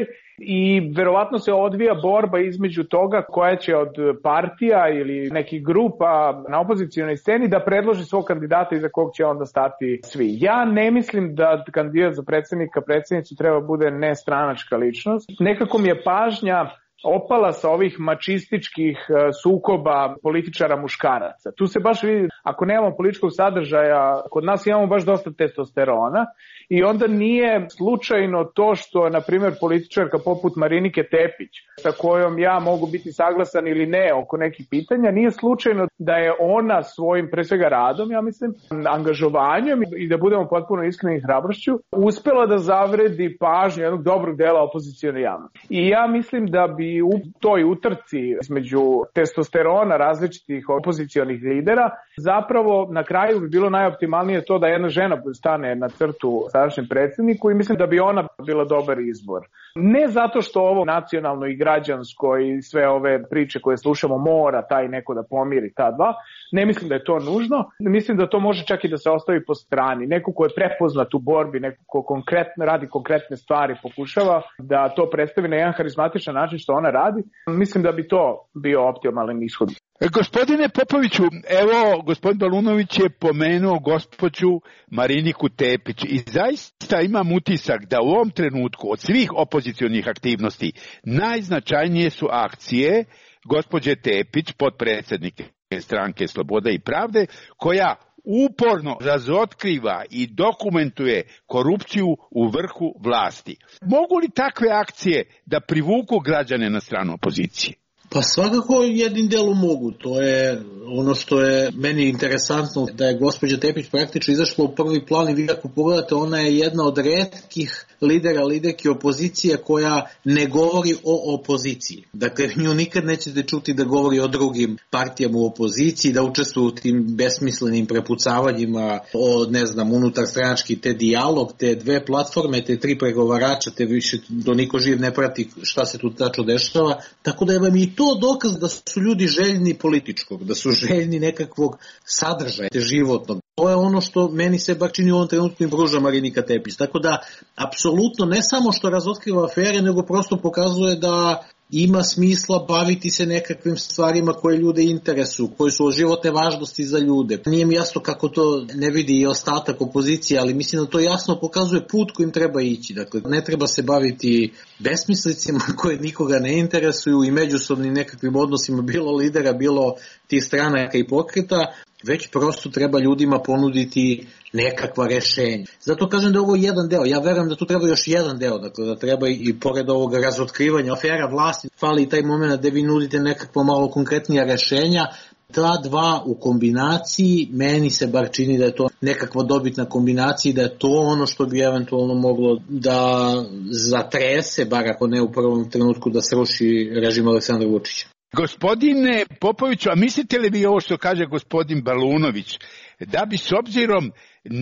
i verovatno se odvija borba između toga koja će od partija ili nekih grupa na opozicionoj sceni da predloži svog kandidata iza kog će onda stati svi. Ja ne mislim da kandidat za predsjednika, predsjednicu treba bude nestranačka ličnost. Nekako mi je pažnja opala sa ovih mačističkih sukoba političara muškaraca. Tu se baš vidi, ako nemamo političkog sadržaja, kod nas imamo baš dosta testosterona, i onda nije slučajno to što, na primjer, političarka poput Marinike Tepić, sa kojom ja mogu biti saglasan ili ne oko nekih pitanja, nije slučajno da je ona svojim, pre svega radom, ja mislim, angažovanjem i da budemo potpuno iskreni i hrabrošću, uspela da zavredi pažnju jednog dobrog dela opozicione javnosti. I ja mislim da bi u toj utrci između testosterona različitih opozicionih lidera zapravo na kraju bi bilo najoptimalnije to da jedna žena stane na crtu sadašnjem predsjedniku, i mislim da bi ona bila dobar izbor. Ne zato što ovo nacionalno i građansko i sve ove priče koje slušamo mora taj neko da pomiri ta dva, ne mislim da je to nužno, mislim da to može čak i da se ostavi po strani. Neko ko je prepoznat u borbi, neko ko konkretno radi konkretne stvari, pokušava da to predstavi na jedan harizmatičan način što ona radi, mislim da bi to bio optimalan ishod. Gospodine Popoviću, evo, gospodin Balunović je pomenuo gospođu Mariniku Tepić i zaista imam utisak da u ovom trenutku od svih opozicionih aktivnosti najznačajnije su akcije gospođe Tepić, potpredsjednike stranke Sloboda i pravde, koja uporno razotkriva i dokumentuje korupciju u vrhu vlasti. Mogu li takve akcije da privuku građane na stranu opozicije? Pa svakako jednim delom mogu, to je ono što je meni interesantno, da je gospođa Tepić praktično izašla u prvi plan, i vi ako pogledate, ona je jedna od retkih lidera, liderki opozicije koja ne govori o opoziciji. Dakle, nju nikad nećete čuti da govori o drugim partijama u opoziciji, da učestvuju u tim besmislenim prepucavanjima o, ne znam, unutar stranački, te dijalog, te dve platforme, te tri pregovarača, te više do niko živ ne prati šta se tu tačno dešava, tako da je vam i to to dokaz da su ljudi željni političkog, da su željni nekakvog sadržaja životnog. To je ono što meni se bar čini u ovom trenutku i pruža Marinika Tepić. Tako da, apsolutno ne samo što razotkriva afere, nego prosto pokazuje da ima smisla baviti se nekakvim stvarima koje ljude interesuju, koje su od životne važnosti za ljude. Nije mi jasno kako to ne vidi i ostatak opozicije, ali mislim da to jasno pokazuje put kojim treba ići. Dakle, ne treba se baviti besmislicima koje nikoga ne interesuju i međusobnim nekakvim odnosima, bilo lidera, bilo tih stranaka i pokreta, već prosto treba ljudima ponuditi nekakva rešenja. Zato kažem da je ovo jedan deo. Ja verujem da tu treba još jedan deo, dakle da treba i pored ovog razotkrivanja afera vlasti, fali i taj moment gde vi nudite nekakva malo konkretnija rešenja. Ta dva u kombinaciji, meni se bar čini da je to nekakva dobitna kombinacija i da je to ono što bi eventualno moglo da zatrese, bar ako ne u prvom trenutku, da sruši režim Aleksandra Vučića. Gospodine Popoviću, a mislite li vi ovo što kaže gospodin Balunović, da bi s obzirom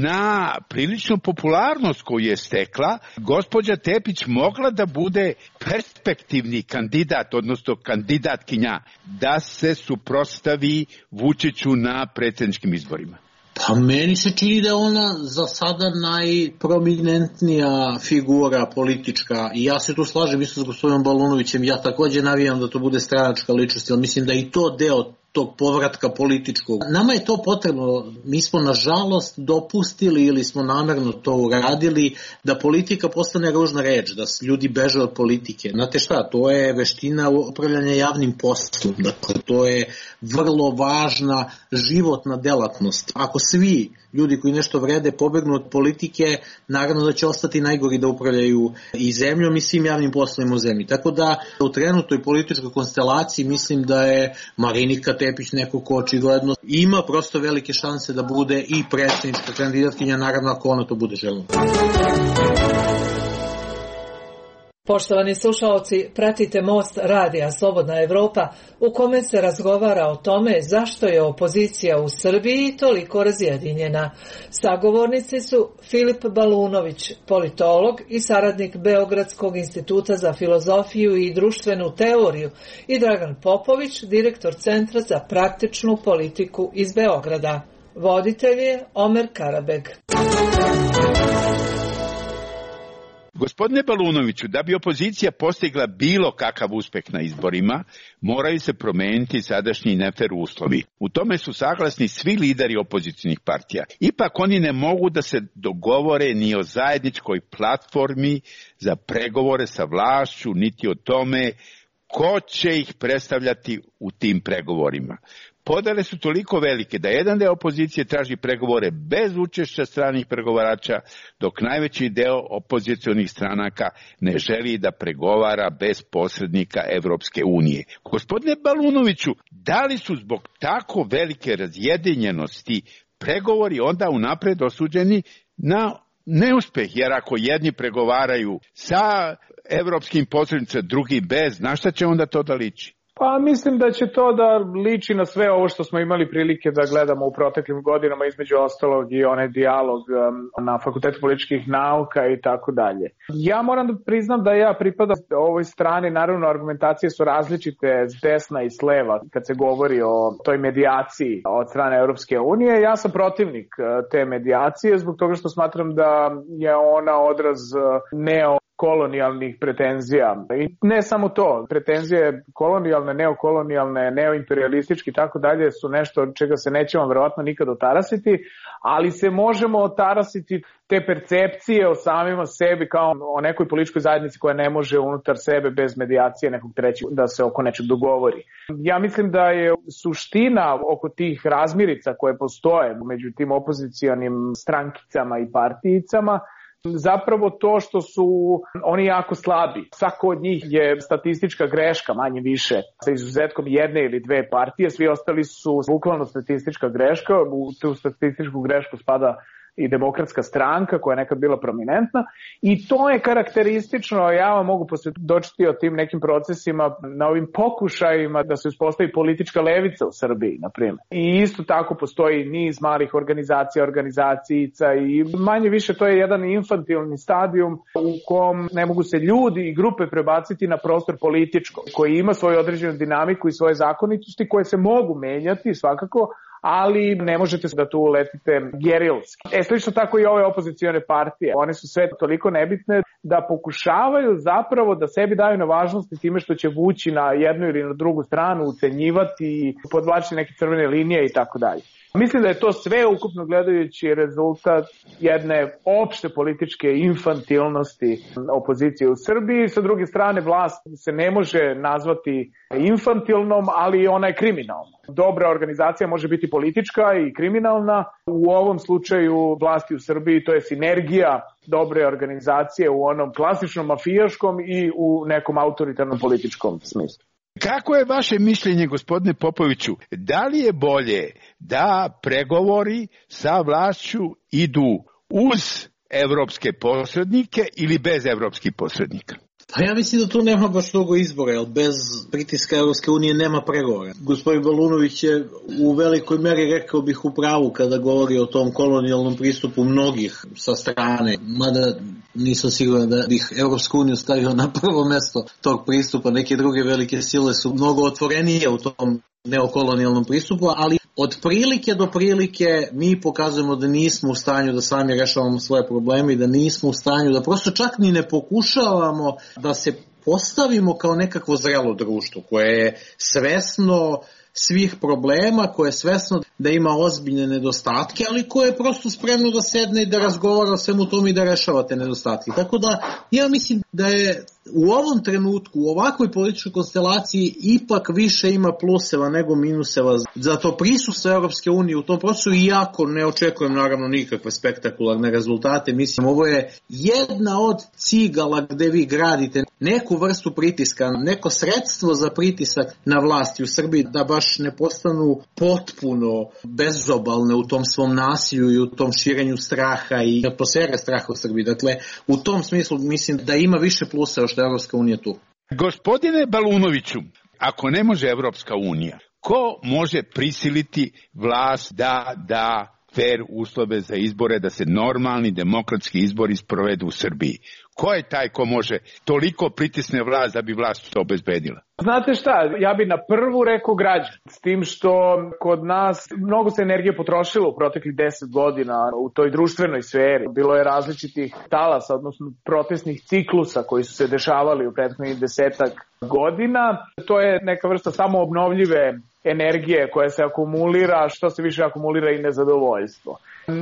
na priličnu popularnost koju je stekla, gospođa Tepić mogla da bude perspektivni kandidat, odnosno kandidatkinja, da se suprotstavi Vučiću na predsjedničkim izborima? Pa meni se čini da je ona za sada najprominentnija figura politička i ja se tu slažem isto s gospodinom Balunovićem, ja također navijam da to bude stranačka ličnost, ali mislim da i to deo tog povratka političkog. Nama je to potrebno, mi smo nažalost dopustili ili smo namerno to uradili da politika postane ružna reč, da ljudi beže od politike. Znate šta, to je veština upravljanja javnim poslom, dakle to je vrlo važna životna delatnost. Ako svi ljudi koji nešto vrede pobegnu od politike, naravno da će ostati najgori da upravljaju i zemljom i svim javnim poslovima u zemlji. Tako da u trenutnoj političkoj konstelaciji mislim da je Marinika Tepić neko ko očigledno ima prosto velike šanse da bude i predsjednička kandidatkinja, naravno ako ona to bude željela. Poštovani slušaoci, pratite Most radija Slobodna Evropa u kome se razgovara o tome zašto je opozicija u Srbiji toliko razjedinjena. Sagovornici su Filip Balunović, politolog i saradnik Beogradskog instituta za filozofiju i društvenu teoriju, i Dragan Popović, direktor Centra za praktičnu politiku iz Beograda. Voditelj je Omer Karabeg. Gospodine Balunoviću, da bi opozicija postigla bilo kakav uspeh na izborima, moraju se promeniti sadašnji nefer uslovi. U tome su saglasni svi lideri opozicijnih partija. Ipak oni ne mogu da se dogovore ni o zajedničkoj platformi za pregovore sa vlašću, niti o tome ko će ih predstavljati u tim pregovorima. Podele su toliko velike da jedan deo opozicije traži pregovore bez učešća stranih pregovarača, dok najveći deo opozicionih stranaka ne želi da pregovara bez posrednika Evropske unije. Gospodine Balunoviću, da li su zbog tako velike razjedinjenosti pregovori onda unapred osuđeni na neuspeh? Jer ako jedni pregovaraju sa evropskim posrednicima, drugi bez, na šta će onda to da liči? Pa mislim da će to da liči na sve ovo što smo imali prilike da gledamo u proteklim godinama, između ostalog i onaj dijalog na Fakultetu političkih nauka i tako dalje. Ja moram da priznam da ja pripadam ovoj strani, naravno argumentacije su različite s desna i s leva kad se govori o toj medijaciji od strane Europske unije. Ja sam protivnik te medijacije zbog toga što smatram da je ona odraz neo kolonijalnih pretenzija. I ne samo to, pretenzije kolonijalne, neokolonijalne, neoimperialistički i tako dalje su nešto od čega se nećemo verovatno nikad otarasiti, ali se možemo otarasiti te percepcije o samima sebi kao o nekoj političkoj zajednici koja ne može unutar sebe bez medijacije nekog trećeg da se oko nečeg dogovori. Ja mislim da je suština oko tih razmirica koje postoje među tim opozicijonim strankicama i partijicama zapravo to što su oni jako slabi. Svako od njih je statistička greška, manje više, sa izuzetkom jedne ili dve partije, svi ostali su bukvalno statistička greška, u tu statističku grešku spada i Demokratska stranka koja je nekad bila prominentna i to je karakteristično, ja vam mogu posvjedočiti o tim nekim procesima na ovim pokušajima da se uspostavi politička levica u Srbiji, na primjer. I isto tako postoji niz malih organizacija, organizacijica i manje više to je jedan infantilni stadijum u kom ne mogu se ljudi i grupe prebaciti na prostor političko, koji ima svoju određenu dinamiku i svoje zakonitosti koje se mogu menjati svakako, ali ne možete da tu uletite gerilski. E, slično tako i ove opozicione partije. One su sve toliko nebitne da pokušavaju zapravo da sebi daju na važnosti time što će vući na jednu ili na drugu stranu, ucenjivati, podvlačiti neke crvene linije i tako dalje. Mislim da je to sve ukupno gledajući rezultat jedne opšte političke infantilnosti opozicije u Srbiji. Sa druge strane, vlast se ne može nazvati infantilnom, ali ona je kriminalna. Dobra organizacija može biti politička i kriminalna. U ovom slučaju vlasti u Srbiji to je sinergija dobre organizacije u onom klasičnom mafijaškom i u nekom autoritarnom političkom smislu. Kako je vaše mišljenje, gospodine Popoviću, da li je bolje da pregovori sa vlašću idu uz evropske posrednike ili bez evropskih posrednika? Pa ja mislim da tu nema baš mnogo izbora, jer bez pritiska Evropske unije nema pregovora. Gospodin Balunović je u velikoj meri, rekao bih, u pravu kada govori o tom kolonijalnom pristupu mnogih sa strane, mada nisam siguran da bih Evropsku uniju stavio na prvo mesto tog pristupa. Neke druge velike sile su mnogo otvorenije u tom neokolonijalnom pristupu, ali od prilike do prilike mi pokazujemo da nismo u stanju da sami rešavamo svoje probleme i da nismo u stanju da prosto čak ni ne pokušavamo da se postavimo kao nekakvo zrelo društvo koje je svesno svih problema, koje je svesno da ima ozbiljne nedostatke, ali koje je prosto spremno da sedne i da razgovara o svemu tome i da rešava te nedostatke. Tako da ja mislim da je u ovom trenutku, u ovakvoj političkoj konstelaciji ipak više ima pluseva nego minuseva. Zato prisustvo Europske unije u tom procesu, iako ne očekujem naravno nikakve spektakularne rezultate, mislim ovo je jedna od cigala gde vi gradite neku vrstu pritiska, neko sredstvo za pritisak na vlasti u Srbiji da baš ne postanu potpuno bezobalne u tom svom nasilju i u tom širenju straha i atmosfere straha u Srbiji. Dakle, u tom smislu mislim da ima više plusa što je Evropska unija tu. Gospodine Balunoviću, ako ne može Evropska unija, ko može prisiliti vlast da da fer uslove za izbore, da se normalni demokratski izbori sprovedu u Srbiji? Ko je taj ko može toliko pritisne vlast da bi vlast to obezbedila? Znate šta, ja bi na prvu rekao građan, s tim što kod nas mnogo se energije potrošilo u proteklih deset godina u toj društvenoj sferi. Bilo je različitih talasa, odnosno protestnih ciklusa koji su se dešavali u prethodnih desetak godina. To je neka vrsta samoobnovljive energije koja se akumulira, što se više akumulira i nezadovoljstvo.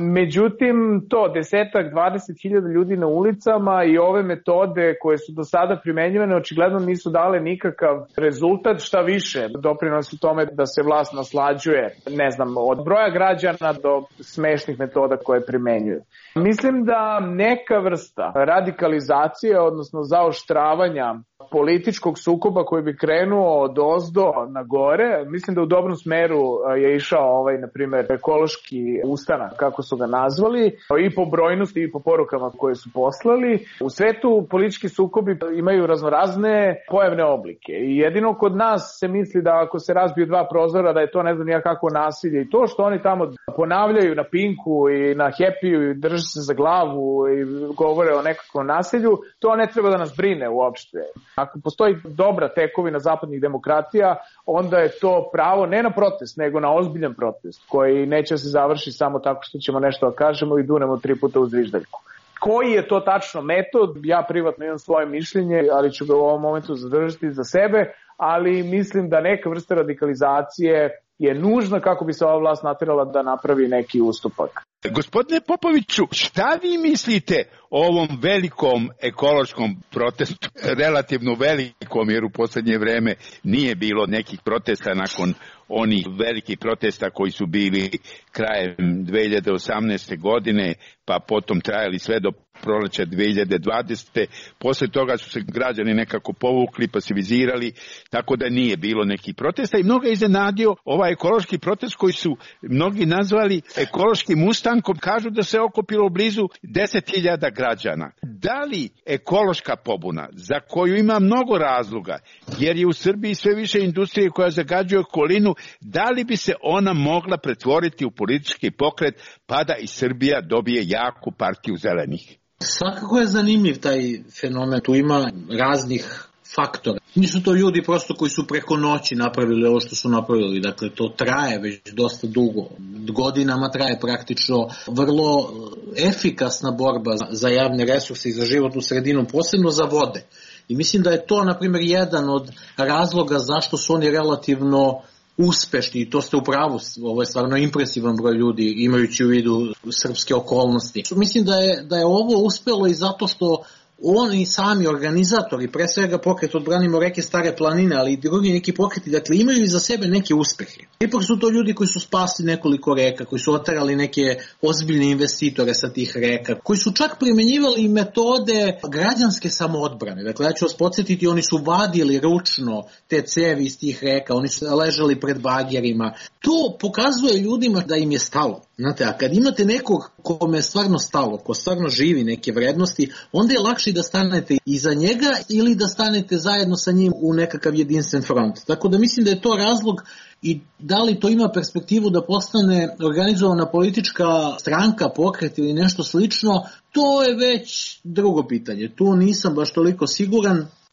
Međutim, to desetak, dvadeset hiljada ljudi na ulicama i ove metode koje su do sada primenjivane očigledno nisu dale nikakav rezultat, šta više doprinosi tome da se vlast naslađuje, ne znam, od broja građana do smešnih metoda koje primenjuju. Mislim da neka vrsta radikalizacije, odnosno zaoštravanja političkog sukoba koji bi krenuo od ozdo na gore, mislim da u dobrom smeru je išao ovaj, na primjer, ekološki ustanak, kako su ga nazvali, i po brojnosti i po porukama koje su poslali. U svetu politički sukobi imaju raznorazne pojavne oblike i jedino kod nas se misli da ako se razbiju dva prozora da je to ne znam nijakako nasilje i to što oni tamo ponavljaju na Pinku i na Happy-u i drže se za glavu i govore o nekakvom nasilju, to ne treba da nas brine uopšte. Ako postoji dobra tekovina zapadnih demokratija, onda je to pravo ne na protest, nego na ozbiljan protest, koji neće se završiti samo tako što ćemo nešto da kažemo i dunemo tri puta uz zviždaljku. Koji je to tačno metod? Ja privatno imam svoje mišljenje, ali ću ga u ovom momentu zadržati za sebe, ali mislim da neka vrsta radikalizacije je nužna kako bi se ova vlast naterala da napravi neki ustupak. Gospodine Popoviću, šta vi mislite o ovom velikom ekološkom protestu, relativno velikom, jer u poslednje vreme nije bilo nekih protesta nakon onih velikih protesta koji su bili krajem dve hiljade osamnaeste. godine, pa potom trajali sve do proleća dve hiljade dvadesete. Posle toga su se građani nekako povukli, pasivizirali, tako da nije bilo nekih protesta i mnogo je iznenadio ovaj ekološki protest koji su mnogi nazvali ekološkim ustankom, kažu da se okupilo blizu deset hiljada građana. Da li ekološka pobuna, za koju ima mnogo razloga, jer je u Srbiji sve više industrije koja zagađuje okolinu, da li bi se ona mogla pretvoriti u politički pokret pa da i Srbija dobije jaku partiju zelenih? Svakako je zanimljiv taj fenomen, tu ima raznih faktora. Nisu to ljudi prosto koji su preko noći napravili ovo što su napravili, dakle to traje već dosta dugo, godinama traje praktično vrlo efikasna borba za javne resurse i za životnu sredinu, posebno za vode. I mislim da je to, na primjer, jedan od razloga zašto su oni relativno uspešni, i to ste u pravu, ovo je stvarno impresivan broj ljudi imajući u vidu srpske okolnosti. Mislim da je, da je ovo uspelo i zato što oni sami organizatori, pre svega pokret Odbranimo reke Stare planine, ali i drugi neki pokreti, dakle imaju iza sebe neke uspehe. Ipak su to ljudi koji su spasli nekoliko reka, koji su oterali neke ozbiljne investitore sa tih reka, koji su čak primenjivali metode građanske samoodbrane. Dakle, ja ću vas podsjetiti, oni su vadili ručno te cevi iz tih reka, oni su ležali pred bagerima. To pokazuje ljudima da im je stalo. Znate, a kad imate nekog kome je stvarno stalo, ko stvarno živi neke vrednosti, onda je lakše da stanete iza njega ili da stanete zajedno sa njim u nekakav jedinstven front. Tako da mislim da je to razlog i da li to ima perspektivu da postane organizovana politička stranka, pokret ili nešto slično, to je već drugo pitanje. Tu nisam baš toliko siguran.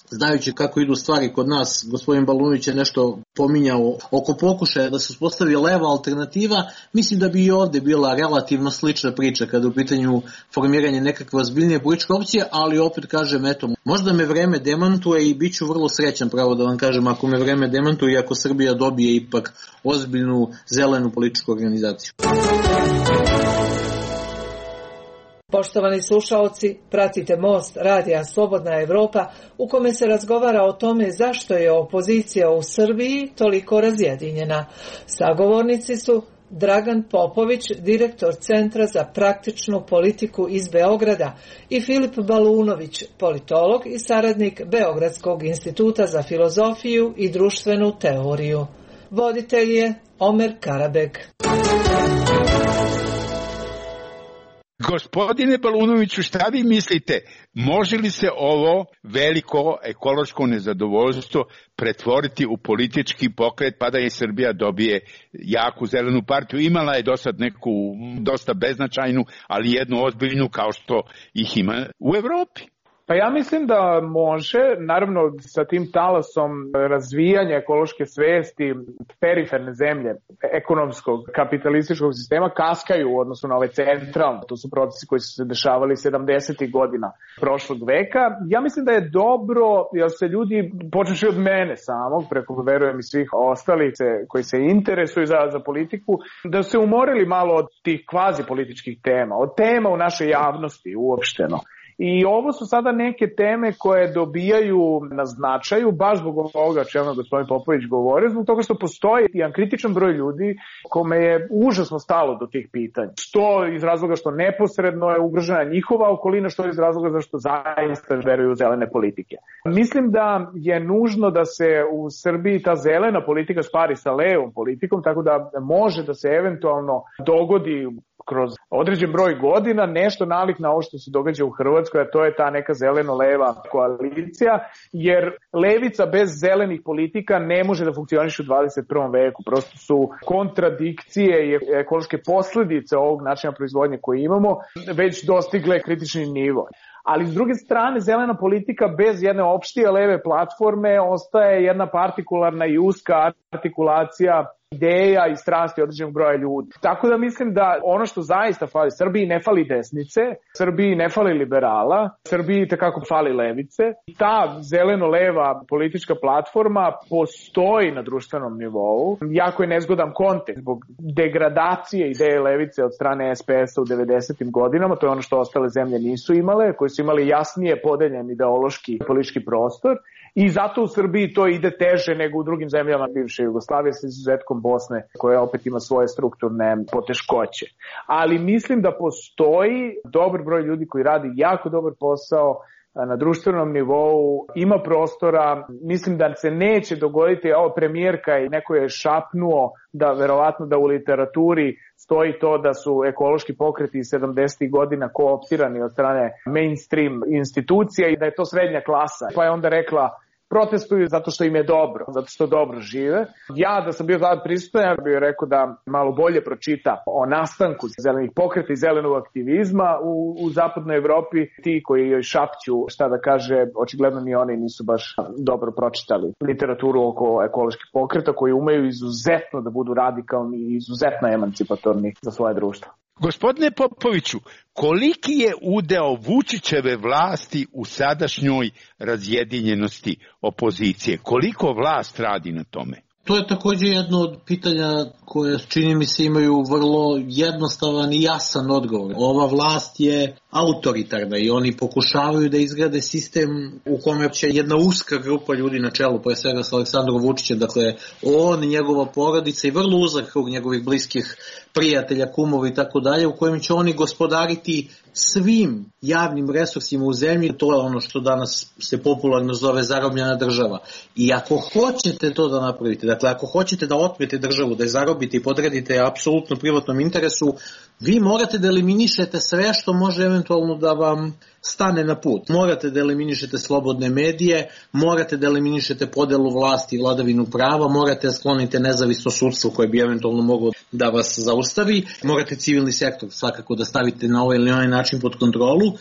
znajući kako idu stvari kod nas, gospodin Balunović je nešto pominjao oko pokušaja da se uspostavi leva alternativa, mislim da bi i ovde bila relativno slična priča kada je u pitanju formiranje nekakve ozbiljnije političke opcije, ali opet kažem, eto, možda me vreme demantuje i bit ću vrlo srećan, pravo da vam kažem, ako me vreme demantuje i ako Srbija dobije ipak ozbiljnu zelenu političku organizaciju. Poštovani slušaoci, pratite Most radija Slobodna Evropa u kome se razgovara o tome zašto je opozicija u Srbiji toliko razjedinjena. Sagovornici su Dragan Popović, direktor Centra za praktičnu politiku iz Beograda, i Filip Balunović, politolog i saradnik Beogradskog instituta za filozofiju i društvenu teoriju. Voditelj je Omer Karabeg. Gospodine Balunoviću, šta vi mislite, može li se ovo veliko ekološko nezadovoljstvo pretvoriti u politički pokret pa da i Srbija dobije jaku zelenu partiju? Imala je do sad neku dosta beznačajnu, ali jednu ozbiljnu kao što ih ima u Evropi. Pa ja mislim da može, naravno sa tim talasom razvijanja ekološke svesti, periferne zemlje ekonomskog kapitalističkog sistema kaskaju u odnosu na ove centralne. To su procesi koji su se dešavali sedamdesetih godina prošlog veka. Ja mislim da je dobro, jer se ljudi, počeši od mene samog, preko verujem i svih ostalih koji se interesuju za, za politiku, da se umorili malo od tih kvazi političkih tema, od tema u našoj javnosti uopšteno. I ovo su sada neke teme koje dobijaju na značaju, baš zbog ovoga o čemu je gospodin Popović govorio, zbog toga što postoji jedan kritičan broj ljudi kome je užasno stalo do tih pitanja. Što iz razloga što neposredno je ugrožena njihova okolina, što iz razloga zašto zaista veruju u zelene politike. Mislim da je nužno da se u Srbiji ta zelena politika spari sa levom politikom, tako da može da se eventualno dogodi kroz određen broj godina nešto nalik na ovo što se događa u Hrvatskoj, a to je ta neka zeleno-leva koalicija, jer levica bez zelenih politika ne može da funkcioniše u dvadeset prvom veku. Prosto su kontradikcije i ekološke posljedice ovog načina proizvodnje koje imamo već dostigle kritični nivo. Ali s druge strane, zelena politika bez jedne opštije leve platforme ostaje jedna partikularna i uska artikulacija ideja i strasti određenog broja ljudi. Tako da mislim da ono što zaista fali, Srbiji ne fali desnice, Srbiji ne fali liberala, Srbiji tekako fali levice. Ta zeleno-leva politička platforma postoji na društvenom nivou. Jako je nezgodan kontekst zbog degradacije ideje levice od strane S P S-a u devedesetim godinama, to je ono što ostale zemlje nisu imale, koje su imali jasnije podeljen ideološki politički prostor. I zato u Srbiji to ide teže nego u drugim zemljama bivše Jugoslavije, sa izuzetkom Bosne, koja opet ima svoje strukturne poteškoće. Ali mislim da postoji dobar broj ljudi koji radi jako dobar posao na društvenom nivou, ima prostora. Mislim da se neće dogoditi, ovo premijerka i neko je šapnuo da verovatno da u literaturi stoji to da su ekološki pokreti iz sedamdesetih godina kooptirani od strane mainstream institucija i da je to srednja klasa. Pa je onda rekla, protestuju zato što im je dobro, zato što dobro žive. Ja da sam bio tada prisutan, ja bih rekao da malo bolje pročita o nastanku zelenih pokreta i zelenog aktivizma u, u zapadnoj Evropi. Ti koji joj šapću, šta da kaže, očigledno ni oni nisu baš dobro pročitali literaturu oko ekoloških pokreta, koji umeju izuzetno da budu radikalni i izuzetno emancipatorni za svoje društvo. Gospodine Popoviću, koliki je udeo Vučićeve vlasti u sadašnjoj razjedinjenosti opozicije? Koliko vlast radi na tome? To je također jedno od pitanja koje čini mi se imaju vrlo jednostavan i jasan odgovor. Ova vlast je autoritarna i oni pokušavaju da izgrade sistem u kome će jedna uska grupa ljudi na čelu, pre svega sa Aleksandrom Vučićem, dakle on, njegova porodica i vrlo uzak krug njegovih bliskih prijatelja, kumova i tako dalje, u kojem će oni gospodariti svim javnim resursima u zemlji. To je ono što danas se popularno zove zarobljena država. I ako hoćete to da napravite, dakle ako hoćete da otmete državu, da je zarobite i podredite apsolutno privatnom interesu, vi morate da eliminišete sve što može eventualno da vam stane na put. Morate da eliminišete slobodne medije, morate da eliminišete podelu vlasti i vladavinu prava, morate da sklonite nezavisno sudstvo koje bi eventualno moglo da vas zaustavi, morate civilni sektor svakako da stavite na ovaj ili onaj način pod kontrolu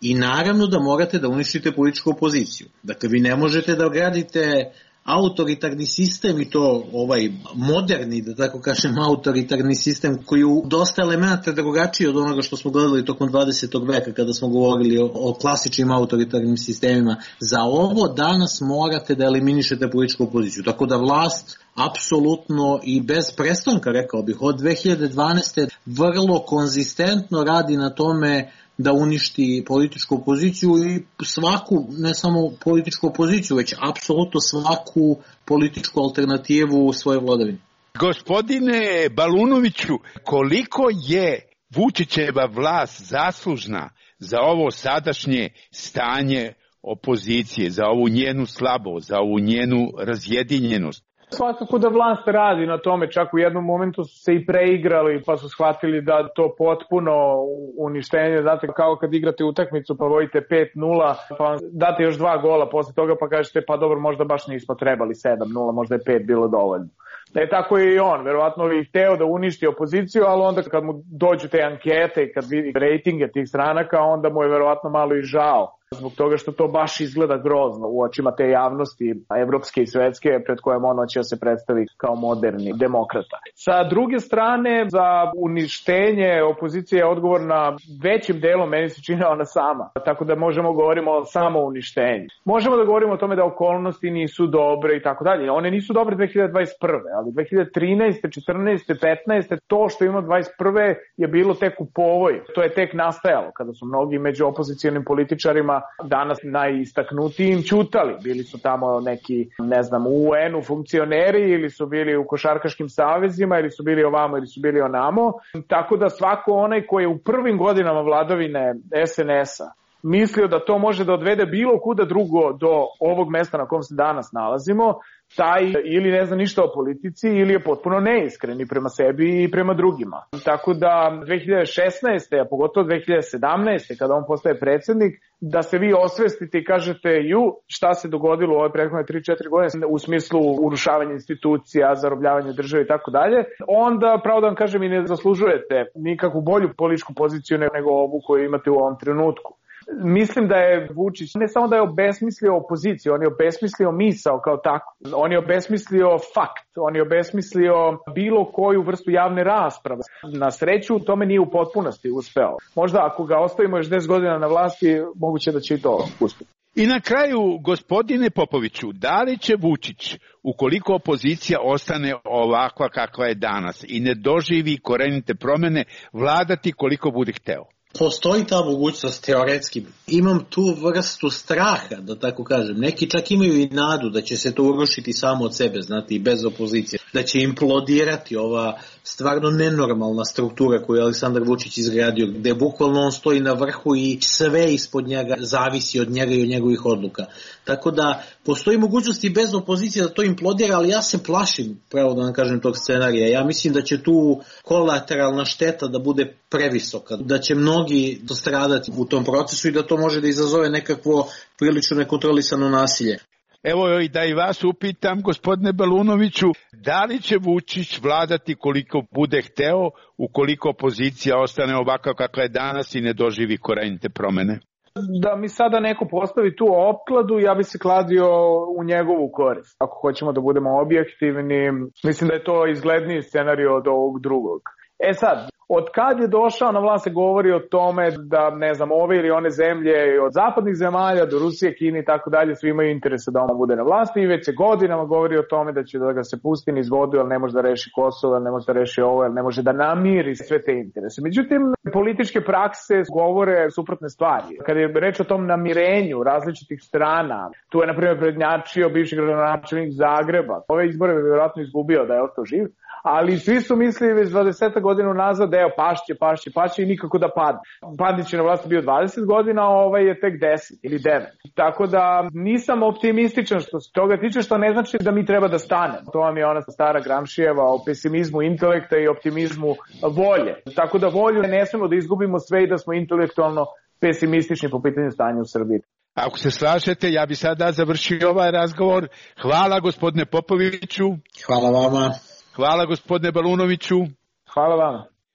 I naravno da morate da uništite političku opoziciju. Dakle, vi ne možete da gradite autoritarni sistem i to ovaj moderni, da tako kažem, autoritarni sistem koji u dosta elementa drugačiji od onoga što smo gledali tokom dvadesetog veka kada smo govorili o, o klasičnim autoritarnim sistemima. Za ovo danas morate da eliminišete političku opoziciju. Tako da vlast apsolutno i bez prestanka, rekao bih, od dve hiljade dvanaeste vrlo konzistentno radi na tome da uništi političku opoziciju i svaku, ne samo političku opoziciju, već apsolutno svaku političku alternativu u svojoj vladavini. Gospodine Balunoviću, koliko je Vučićeva vlast zaslužna za ovo sadašnje stanje opozicije, za ovu njenu slabost, za ovu njenu razjedinjenost? Svakako da vlast radi na tome, čak u jednom momentu su se i preigrali pa su shvatili da to potpuno uništenje, znate, kao kad igrate utakmicu pa vodite pet nula, pa date još dva gola posle toga pa kažete pa dobro, možda baš nismo trebali sedam nula, možda je pet bilo dovoljno. E tako je i on, verovatno bi hteo da uništi opoziciju, ali onda kad mu dođu te ankete i kad vidi rejtinge tih stranaka, onda mu je verovatno malo i žao. Zbog toga što to baš izgleda grozno u očima te javnosti evropske i svetske pred kojom on hoće da se predstavi kao moderni demokrata. Sa druge strane, za uništenje opozicije je odgovorna većim delom, meni se čini ona sama. Tako da možemo govorimo o samo uništenju. Možemo da govorimo o tome da okolnosti nisu dobre i tako dalje. One nisu dobre dve hiljade dvadeset prve, ali dve hiljade trinaeste, četrnaeste, petnaeste to što ima dvadeset prve je bilo tek u povoj. To je tek nastajalo kada su mnogi među opozicijalnim političarima danas najistaknutijim ćutali. Bili su tamo neki, ne znam, u U N-u funkcioneri ili su bili u košarkaškim savezima ili su bili ovamo ili su bili onamo. Tako da svako onaj koji je u prvim godinama vladavine S N S-a mislio da to može da odvede bilo kuda drugo do ovog mesta na kom se danas nalazimo, taj ili ne zna ništa o politici ili je potpuno neiskren i prema sebi i prema drugima. Tako da dve hiljade šesnaeste, a pogotovo dve hiljade sedamnaeste kada on postaje predsjednik, da se vi osvestite i kažete ju, šta se dogodilo u ove prethodne tri četiri godine u smislu urušavanja institucija, zarobljavanja države i tako dalje, onda, pravo da vam kažem, i ne zaslužujete nikakvu bolju političku poziciju nego ovu koju imate u ovom trenutku. Mislim da je Vučić ne samo da je obesmislio opoziciju, on je obesmislio misao kao tako. On je obesmislio fakt, on je obesmislio bilo koju vrstu javne rasprave. Na sreću tome nije u potpunosti uspeo. Možda ako ga ostavimo još deset godina na vlasti, moguće da će i to uspjeti. I na kraju, gospodine Popoviću, da li će Vučić, ukoliko opozicija ostane ovakva kakva je danas i ne doživi korenite promjene, vladati koliko bude hteo? Postoji ta mogućnost teoretski. Imam tu vrstu straha, da tako kažem. Neki čak imaju i nadu da će se to urušiti samo od sebe, znati, bez opozicije. Da će implodirati ova stvarno nenormalna struktura koju je Aleksandar Vučić izgradio, gde bukvalno on stoji na vrhu i sve ispod njega zavisi od njega i od njegovih odluka. Tako da postoji mogućnost i bez opozicije da to implodira, ali ja se plašim, pravo da vam kažem, tog scenarija. Ja mislim da će tu kolateralna šteta da bude previsoka, da će mnogi dostradati u tom procesu i da to može da izazove nekakvo prilično nekontrolisano nasilje. Evo i da i vas upitam, gospodine Balunoviću, da li će Vučić vladati koliko bude hteo, ukoliko opozicija ostane ovako kakva je danas i ne doživi korenite promene? Da mi sada neko postavi tu opkladu, ja bi se kladio u njegovu korist. Ako hoćemo da budemo objektivni, mislim da je to izgledniji scenario od ovog drugog. E sad, od kad je došao na vlast se govori o tome da, ne znam, ove ili one zemlje od zapadnih zemalja do Rusije, Kine i tako dalje, svi imaju interese da on bude na vlasti i već se godinama govori o tome da će da ga se pusti niz vodu, jer ne može da reši Kosovo, jer ne može da reši ovo, jer ne može da namiri sve te interese. Međutim, političke prakse govore suprotne stvari. Kad je reč o tom namirenju različitih strana, tu je, na primjer, prednjačio bivši gradonačelnik Zagreba. Ove izbore bi vjerojatno izgubio da je ostao živ, ali svi su mislili već dvadeset godina nazad da je pašće, pašće, pašće i nikako da padne. Bandić je na vlasti bio dvadeset godina, a ovaj je tek deset ili devet. Tako da nisam optimističan što se toga tiče, što ne znači da mi treba da stanemo. To vam je ona stara Gramšijeva o pesimizmu intelekta i optimizmu volje. Tako da volju ne smemo da izgubimo sve i da smo intelektualno pesimistični po pitanju stanja u Srbiji. Ako se slažete, ja bi sada završio ovaj razgovor. Hvala gospodine Popoviću. Hvala vama. Hvala gospodine Balunoviću. Hvala vama.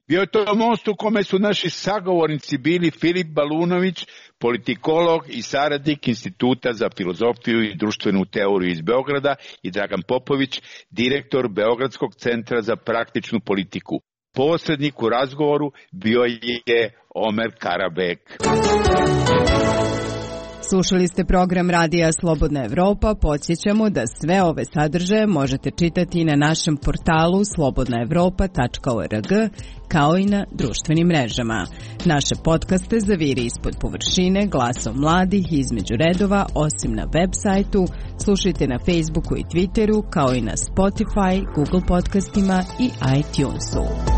Bio je to most u kome su naši sagovornici bili Filip Balunović, politikolog i saradnik Instituta za filozofiju i društvenu teoriju iz Beograda, i Dragan Popović, direktor Beogradskog centra za praktičnu politiku. Posrednik u razgovoru bio je Omer Karabek. Slušali ste program Radija Slobodna Evropa. Podsjećamo da sve ove sadržaje možete čitati na našem portalu slobodna evropa tačka org, kao i na društvenim mrežama. Naše podcaste zaviri ispod površine, glasom mladih, između redova, osim na web sajtu. Slušajte na Facebooku i Twitteru, kao i na Spotify, Google podcastima i iTunesu.